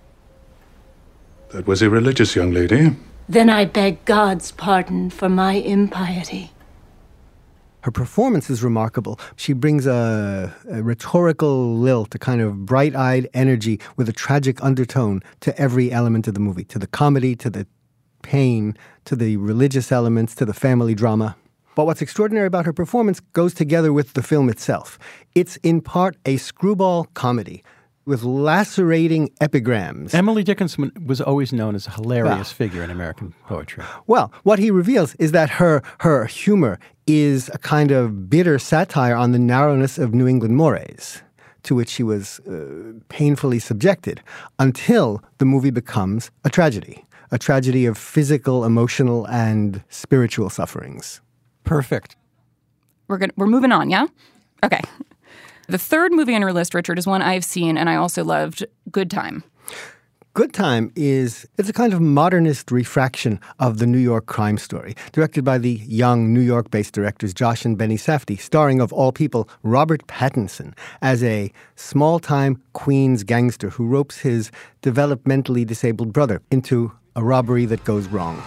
Speaker 23: That was irreligious, young lady.
Speaker 24: Then I beg God's pardon for my impiety.
Speaker 19: Her performance is remarkable. She brings a, a rhetorical lilt, a kind of bright-eyed energy with a tragic undertone to every element of the movie, to the comedy, to the pain, to the religious elements, to the family drama. But what's extraordinary about her performance goes together with the film itself. It's in part a screwball comedy with lacerating epigrams.
Speaker 11: Emily Dickinson was always known as a hilarious well, figure in American poetry.
Speaker 19: Well, what he reveals is that her her humor is a kind of bitter satire on the narrowness of New England mores, to which she was uh, painfully subjected, until the movie becomes a tragedy, a tragedy of physical, emotional, and spiritual sufferings.
Speaker 11: Perfect.
Speaker 18: We're good. We're moving on, yeah? Okay. The third movie on your list, Richard, is one I've seen and I also loved, Good Time.
Speaker 19: Good Time is it's a kind of modernist refraction of the New York crime story, directed by the young New York-based directors Josh and Benny Safdie, starring, of all people, Robert Pattinson as a small-time Queens gangster who ropes his developmentally disabled brother into a robbery that goes wrong.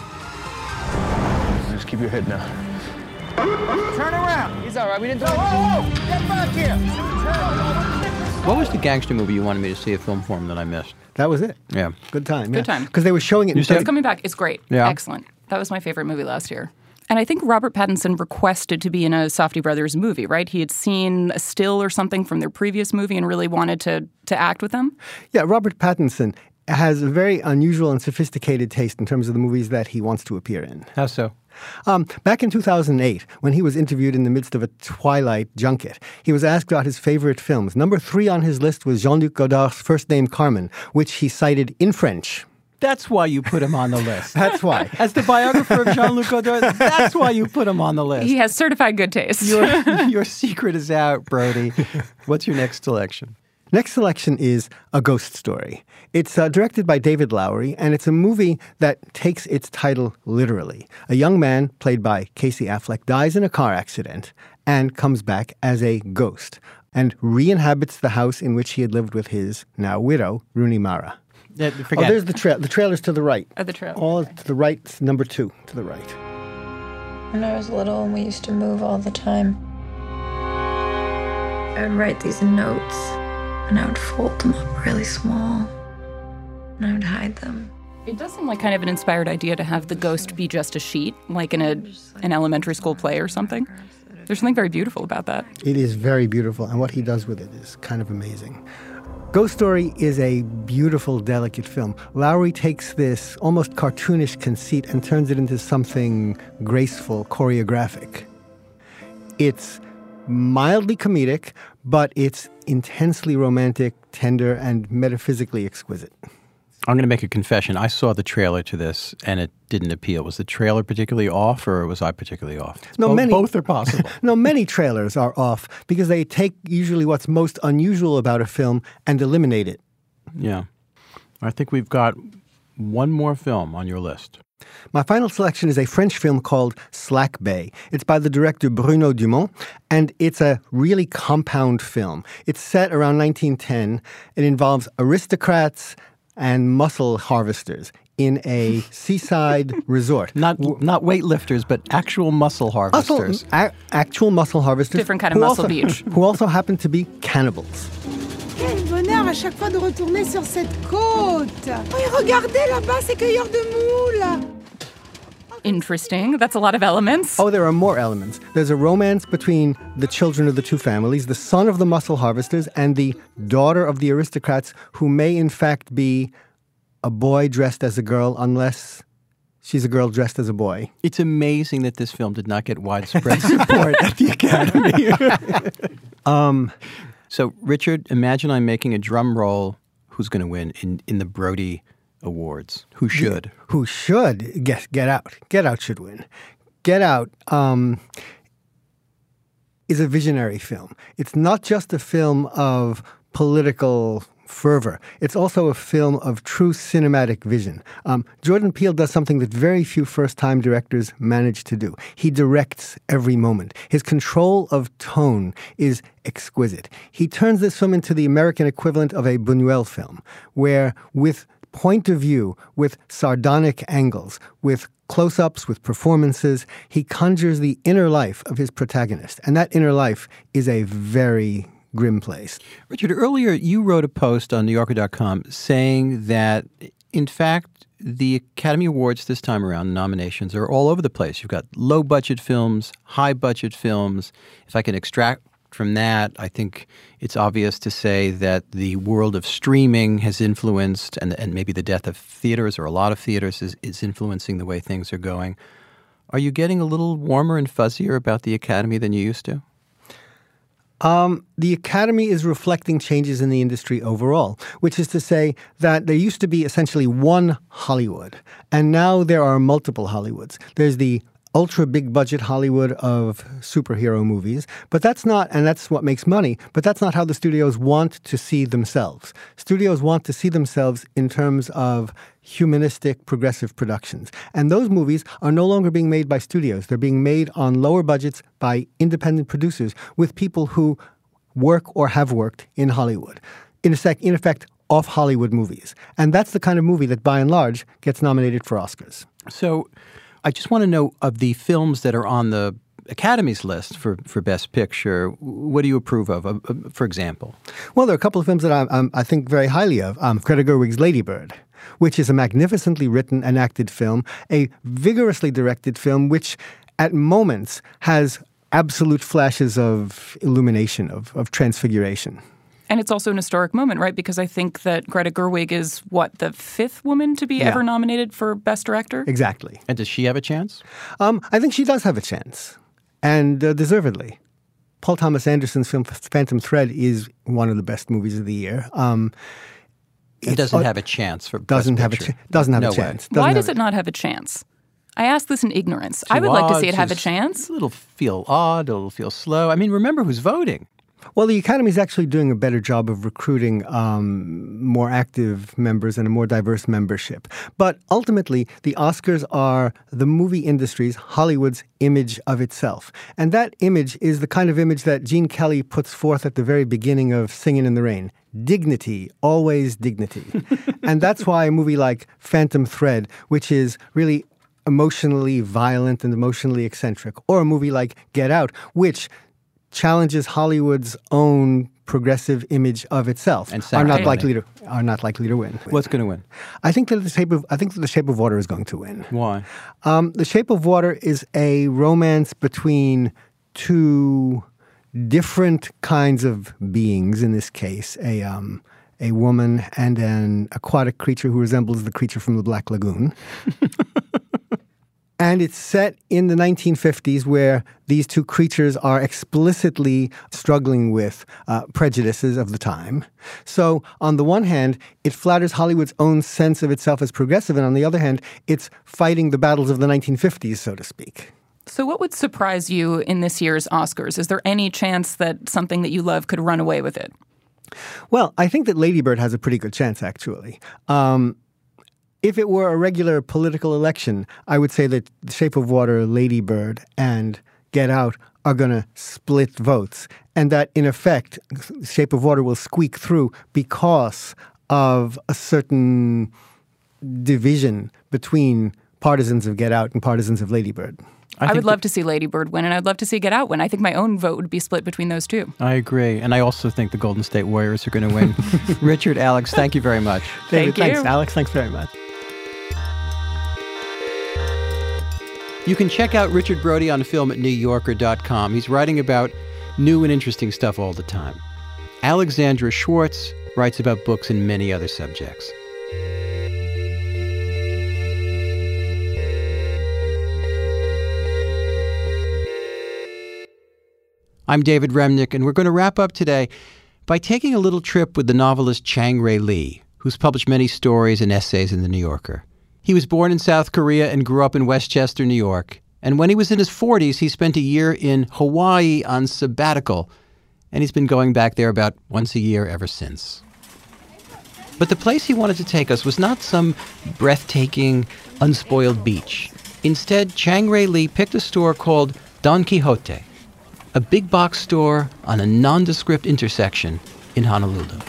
Speaker 20: Just keep your head down.
Speaker 25: Turn around. He's all right. We didn't do it. Whoa, whoa, get back here.
Speaker 11: What was the gangster movie you wanted me to see a film form that I missed?
Speaker 19: That was it.
Speaker 11: Yeah.
Speaker 19: Good Time.
Speaker 18: Good Time.
Speaker 19: Because they were showing it.
Speaker 18: You it's coming back. It's great.
Speaker 11: Yeah.
Speaker 18: Excellent. That was my favorite movie last year. And I think Robert Pattinson requested to be in a Safdie Brothers movie, right? He had seen a still or something from their previous movie and really wanted to, to act with them.
Speaker 19: Yeah, Robert Pattinson has a very unusual and sophisticated taste in terms of the movies that he wants to appear in.
Speaker 11: How so?
Speaker 19: Um, back in two thousand eight, when he was interviewed in the midst of a Twilight junket, he was asked about his favorite films. Number three on his list was Jean-Luc Godard's First Name Carmen, which he cited in French.
Speaker 11: That's why you put him on the list.
Speaker 19: That's why.
Speaker 11: As the biographer of Jean-Luc Godard, that's why you put him on the list.
Speaker 18: He has certified good taste.
Speaker 11: Your, your secret is out, Brody. What's your next selection?
Speaker 19: Next selection is A Ghost Story. It's uh, directed by David Lowery, and it's a movie that takes its title literally. A young man, played by Casey Affleck, dies in a car accident and comes back as a ghost and re-inhabits the house in which he had lived with his now widow, Rooney Mara.
Speaker 11: Yeah,
Speaker 19: oh, there's the trail. The trailer's to the right.
Speaker 18: Oh, the trail.
Speaker 19: All to the right, number two to the right.
Speaker 1: When I was little, we used to move all the time. I would write these notes, and I would fold them up really small, and I would hide them.
Speaker 18: It does seem like kind of an inspired idea to have the ghost be just a sheet, like in a an elementary school play or something. There's something very beautiful about that.
Speaker 19: It is very beautiful, and what he does with it is kind of amazing. Ghost Story is a beautiful, delicate film. Lowery takes this almost cartoonish conceit and turns it into something graceful, choreographic. It's mildly comedic, but it's intensely romantic, tender, and metaphysically exquisite.
Speaker 11: I'm going to make a confession. I saw the trailer to this, and it didn't appeal. Was the trailer particularly off, or was I particularly off?
Speaker 19: No,
Speaker 11: Bo-
Speaker 19: many,
Speaker 11: both are possible.
Speaker 19: No, many trailers are off because they take usually what's most unusual about a film and eliminate it.
Speaker 11: Yeah. I think we've got one more film on your list.
Speaker 19: My final selection is a French film called Slack Bay. It's by the director Bruno Dumont, and it's a really compound film. It's set around nineteen ten. It involves aristocrats and mussel harvesters in a seaside resort.
Speaker 11: Not not weightlifters, but actual mussel harvesters.
Speaker 19: Also, a- actual mussel harvesters.
Speaker 18: Different kind of
Speaker 19: who
Speaker 18: mussel
Speaker 19: also,
Speaker 18: beach.
Speaker 19: Who also happen to be cannibals.
Speaker 3: Quel bonheur à chaque fois de retourner sur cette côte. Oh, et regardez là-bas ces cueilleurs de moules.
Speaker 18: Interesting. That's a lot of elements.
Speaker 19: Oh, there are more elements. There's a romance between the children of the two families, the son of the mussel harvesters and the daughter of the aristocrats, who may in fact be a boy dressed as a girl unless she's a girl dressed as a boy.
Speaker 11: It's amazing that this film did not get widespread support at the Academy. um, so, Richard, imagine I'm making a drum roll. Who's going to win in, in the Brody Awards? Who should?
Speaker 19: Who should? Get, Get Out. Get Out should win. Get Out um, is a visionary film. It's not just a film of political fervor. It's also a film of true cinematic vision. Um, Jordan Peele does something that very few first-time directors manage to do. He directs every moment. His control of tone is exquisite. He turns this film into the American equivalent of a Buñuel film, where with point of view, with sardonic angles, with close-ups, with performances, he conjures the inner life of his protagonist. And that inner life is a very grim place.
Speaker 11: Richard, earlier you wrote a post on New Yorker dot com saying that, in fact, the Academy Awards this time around, nominations, are all over the place. You've got low-budget films, high-budget films. If I can extract from that, I think it's obvious to say that the world of streaming has influenced, and, and maybe the death of theaters, or a lot of theaters, is, is influencing the way things are going. Are you getting a little warmer and fuzzier about the Academy than you used to?
Speaker 19: Um, the Academy is reflecting changes in the industry overall, which is to say that there used to be essentially one Hollywood, and now there are multiple Hollywoods. There's the ultra big budget Hollywood of superhero movies, but that's not, and that's what makes money, but that's not how the studios want to see themselves. Studios want to see themselves in terms of humanistic, progressive productions. And those movies are no longer being made by studios. They're being made on lower budgets by independent producers with people who work or have worked in Hollywood. In effect, in effect, off Hollywood movies. And that's the kind of movie that, by and large, gets nominated for Oscars.
Speaker 11: So I just want to know, of the films that are on the Academy's list for, for Best Picture, what do you approve of, uh, for example?
Speaker 19: Well, there are a couple of films that I, um, I think very highly of. Um, Greta Gerwig's Lady Bird, which is a magnificently written and acted film, a vigorously directed film, which at moments has absolute flashes of illumination, of, of transfiguration.
Speaker 18: And it's also an historic moment, right? Because I think that Greta Gerwig is, what, the fifth woman to be
Speaker 19: Yeah.
Speaker 18: ever nominated for Best Director?
Speaker 19: Exactly.
Speaker 11: And does she have a chance?
Speaker 19: Um, I think she does have a chance, and uh, deservedly. Paul Thomas Anderson's film Phantom Thread is one of the best movies of the year. Um,
Speaker 11: It doesn't have a chance for
Speaker 19: doesn't
Speaker 11: Best
Speaker 19: have a
Speaker 11: Picture.
Speaker 19: ch- doesn't have
Speaker 11: No
Speaker 19: a
Speaker 11: way.
Speaker 19: chance. Doesn't
Speaker 18: Why
Speaker 19: have
Speaker 18: does
Speaker 19: a-
Speaker 18: it not have a chance? I ask this in ignorance.
Speaker 11: Too
Speaker 18: I would like to see
Speaker 11: odd,
Speaker 18: it have a
Speaker 11: too-
Speaker 18: chance.
Speaker 11: It'll feel odd. It'll feel slow. I mean, remember who's voting.
Speaker 19: Well, the Academy is actually doing a better job of recruiting um, more active members and a more diverse membership. But ultimately, the Oscars are the movie industry's, Hollywood's image of itself. And that image is the kind of image that Gene Kelly puts forth at the very beginning of Singin' in the Rain. Dignity, always dignity. And that's why a movie like Phantom Thread, which is really emotionally violent and emotionally eccentric, or a movie like Get Out, which challenges Hollywood's own progressive image of itself,
Speaker 11: And
Speaker 19: are not
Speaker 11: Saturday
Speaker 19: likely to are not likely to win.
Speaker 11: What's going to win?
Speaker 19: I think that the shape of I think that the Shape of Water is going to win.
Speaker 11: Why?
Speaker 19: Um, the Shape of Water is a romance between two different kinds of beings. In this case, a um, a woman and an aquatic creature who resembles the creature from the Black Lagoon. And it's set in the nineteen fifties, where these two creatures are explicitly struggling with uh, prejudices of the time. So on the one hand, it flatters Hollywood's own sense of itself as progressive, and on the other hand, it's fighting the battles of the nineteen fifties, so to speak.
Speaker 18: So what would surprise you in this year's Oscars? Is there any chance that something that you love could run away with it?
Speaker 19: Well, I think that Lady Bird has a pretty good chance, actually. Um, If it were a regular political election, I would say that The Shape of Water, Lady Bird, and Get Out are going to split votes. And that, in effect, Shape of Water will squeak through because of a certain division between partisans of Get Out and partisans of Lady Bird.
Speaker 18: I, I would love to see Lady Bird win, and I'd love to see Get Out win. I think my own vote would be split between those two.
Speaker 11: I agree. And I also think the Golden State Warriors are going to win. Richard, Alex, thank you very much.
Speaker 19: David,
Speaker 18: Thank you.
Speaker 19: thanks, Alex. Thanks very much.
Speaker 11: You can check out Richard Brody on film at new yorker dot com. He's writing about new and interesting stuff all the time. Alexandra Schwartz writes about books and many other subjects. I'm David Remnick, and we're going to wrap up today by taking a little trip with the novelist Chang Rae Lee, who's published many stories and essays in The New Yorker. He was born in South Korea and grew up in Westchester, New York. And when he was in his forties, he spent a year in Hawaii on sabbatical, and he's been going back there about once a year ever since. But the place he wanted to take us was not some breathtaking, unspoiled beach. Instead, Chang Rae Lee picked a store called Don Quixote, a big box store on a nondescript intersection in Honolulu.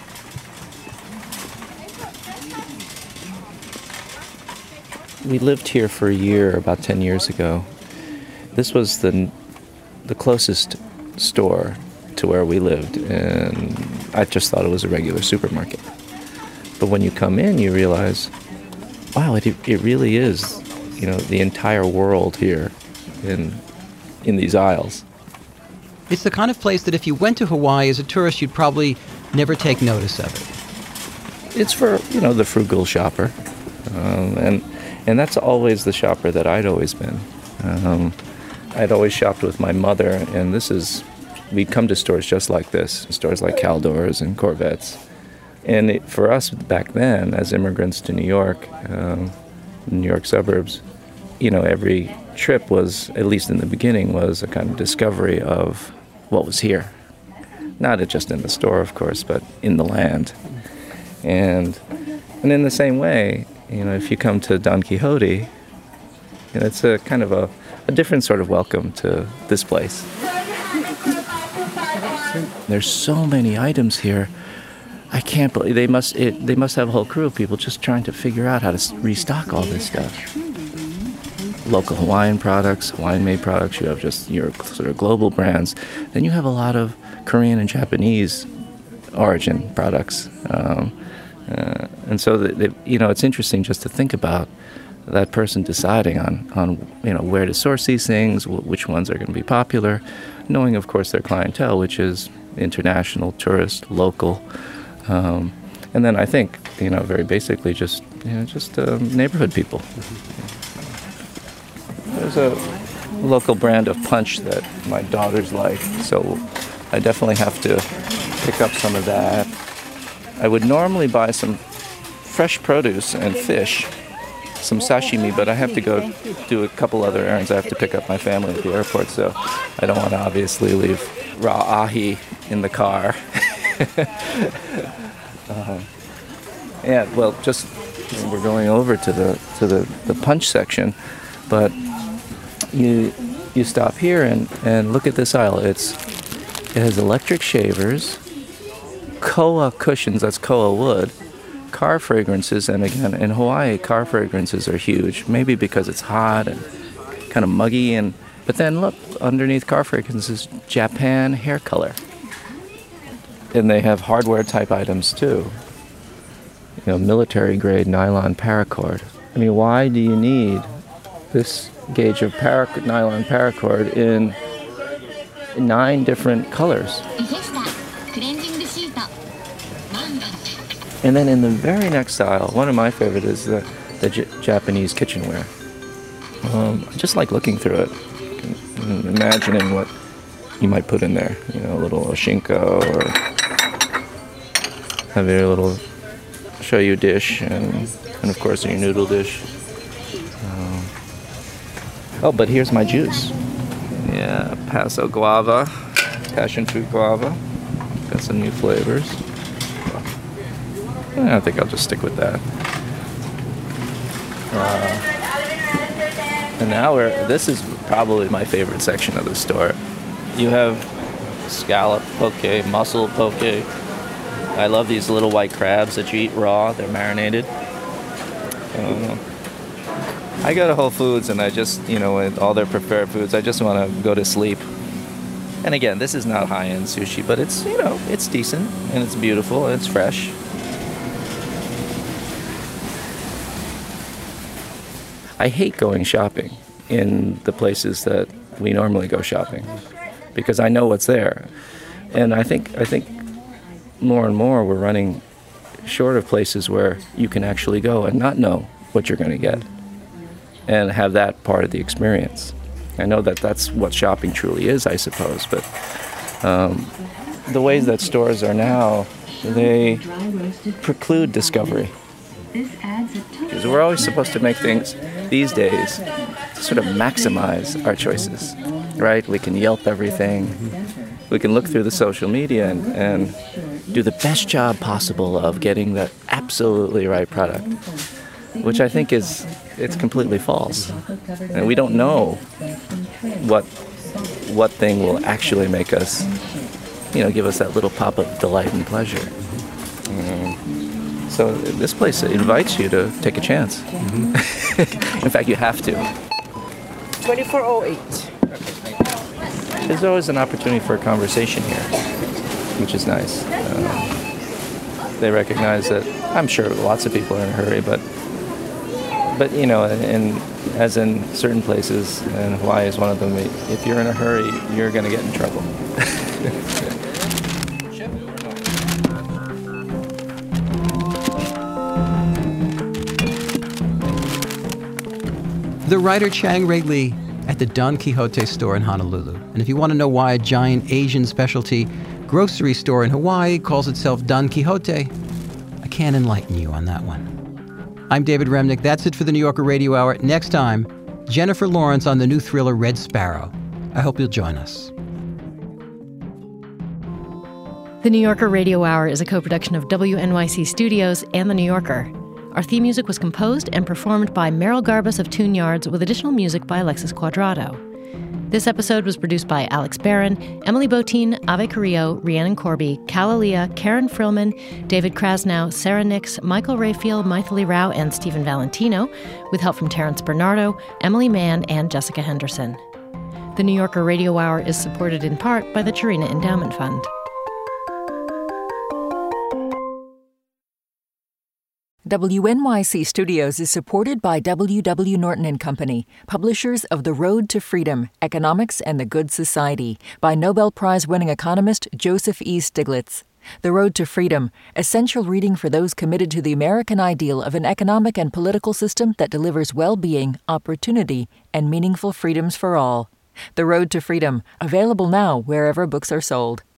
Speaker 4: We lived here for a year about ten years ago. This was the the closest store to where we lived, and I just thought it was a regular supermarket. But when you come in, you realize, wow, it it really is, you know, the entire world here in in these aisles.
Speaker 11: It's the kind of place that if you went to Hawaii as a tourist, you'd probably never take notice of it.
Speaker 4: It's for, you know, the frugal shopper, um, and and that's always the shopper that I'd always been. Um, I'd always shopped with my mother, and this is, we'd come to stores just like this, stores like Caldor's and Corvette's. And it, for us back then, as immigrants to New York, um, New York suburbs, you know, every trip was, at least in the beginning, was a kind of discovery of what was here. Not just in the store, of course, but in the land. And and in the same way, you know, if you come to Don Quixote, you know, it's a kind of a, a different sort of welcome to this place. There's so many items here. I can't believe they must it, they must have a whole crew of people just trying to figure out how to restock all this stuff. Local Hawaiian products, Hawaiian-made products. You have just your sort of global brands. Then you have a lot of Korean and Japanese origin products. Um, uh, and so, the, the, you know, it's interesting just to think about that person deciding on, on you know, where to source these things, which ones are going to be popular, knowing, of course, their clientele, which is international, tourist, local. Um, and then I think, you know, very basically just, you know, just um, neighborhood people. There's a local brand of punch that my daughters like, so I definitely have to pick up some of that. I would normally buy some fresh produce and fish, some sashimi, but I have to go do a couple other errands. I have to pick up my family at the airport, so I don't want to obviously leave raw ahi in the car. uh, yeah, well, just we're going over to the to the, the punch section, but you you stop here and, and look at this aisle. It's it has electric shavers, koa cushions, that's koa wood, car fragrances, and again, in Hawaii, car fragrances are huge, maybe because it's hot and kind of muggy, and but then look, underneath car fragrances, Japan hair color. And they have hardware type items too. You know, military grade nylon paracord. I mean, why do you need this gauge of parac- nylon paracord in nine different colors? And then in the very next aisle, one of my favorite is the, the J- Japanese kitchenware. Um, I just like looking through it, and imagining what you might put in there. You know, a little oshinko, or have your little shoyu dish, and, and of course your noodle dish. Um, oh, but here's my juice. Yeah, Paso guava, passion fruit guava. Got some new flavors. I think I'll just stick with that. Uh, and now we're, this is probably my favorite section of the store. You have scallop poke, mussel poke. I love these little white crabs that you eat raw. They're marinated. Uh, I go to Whole Foods and I just, you know, with all their prepared foods, I just want to go to sleep. And again, this is not high-end sushi, but it's, you know, it's decent and it's beautiful and it's fresh. I hate going shopping in the places that we normally go shopping because I know what's there. And I think I think more and more we're running short of places where you can actually go and not know what you're going to get and have that part of the experience. I know that that's what shopping truly is, I suppose, but um, the ways that stores are now, they preclude discovery. Because we're always supposed to make things these days to sort of maximize our choices, right? We can Yelp everything. We can look through the social media and, and do the best job possible of getting the absolutely right product, which I think is, it's completely false. And we don't know what what thing will actually make us, you know, give us that little pop of delight and pleasure. Mm. So this place invites you to take a chance. Mm-hmm. In fact, you have to.
Speaker 5: twenty-four oh eight.
Speaker 4: There's always an opportunity for a conversation here, which is nice. Uh, they recognize that, I'm sure lots of people are in a hurry, but, but you know, in, as in certain places, and Hawaii is one of them, if you're in a hurry, you're going to get in trouble.
Speaker 11: The writer Chang-Rae Lee at the Don Quixote store in Honolulu. And if you want to know why a giant Asian specialty grocery store in Hawaii calls itself Don Quixote, I can't enlighten you on that one. I'm David Remnick. That's it for the New Yorker Radio Hour. Next time, Jennifer Lawrence on the new thriller Red Sparrow. I hope you'll join us.
Speaker 6: The New Yorker Radio Hour is a co-production of W N Y C Studios and The New Yorker. Our theme music was composed and performed by Meryl Garbus of Tune Yards with additional music by Alexis Quadrado. This episode was produced by Alex Barron, Emily Botein, Ave Carrillo, Rhiannon Corby, Kalalia, Karen Frillman, David Krasnow, Sarah Nix, Michael Rayfield, Maithili Rao, and Stephen Valentino, with help from Terrence Bernardo, Emily Mann, and Jessica Henderson. The New Yorker Radio Hour is supported in part by the Chirina Endowment Fund.
Speaker 2: W N Y C Studios is supported by W W. Norton and Company, publishers of The Road to Freedom, Economics and the Good Society, by Nobel Prize-winning economist Joseph E. Stiglitz. The Road to Freedom, essential reading for those committed to the American ideal of an economic and political system that delivers well-being, opportunity, and meaningful freedoms for all. The Road to Freedom, available now wherever books are sold.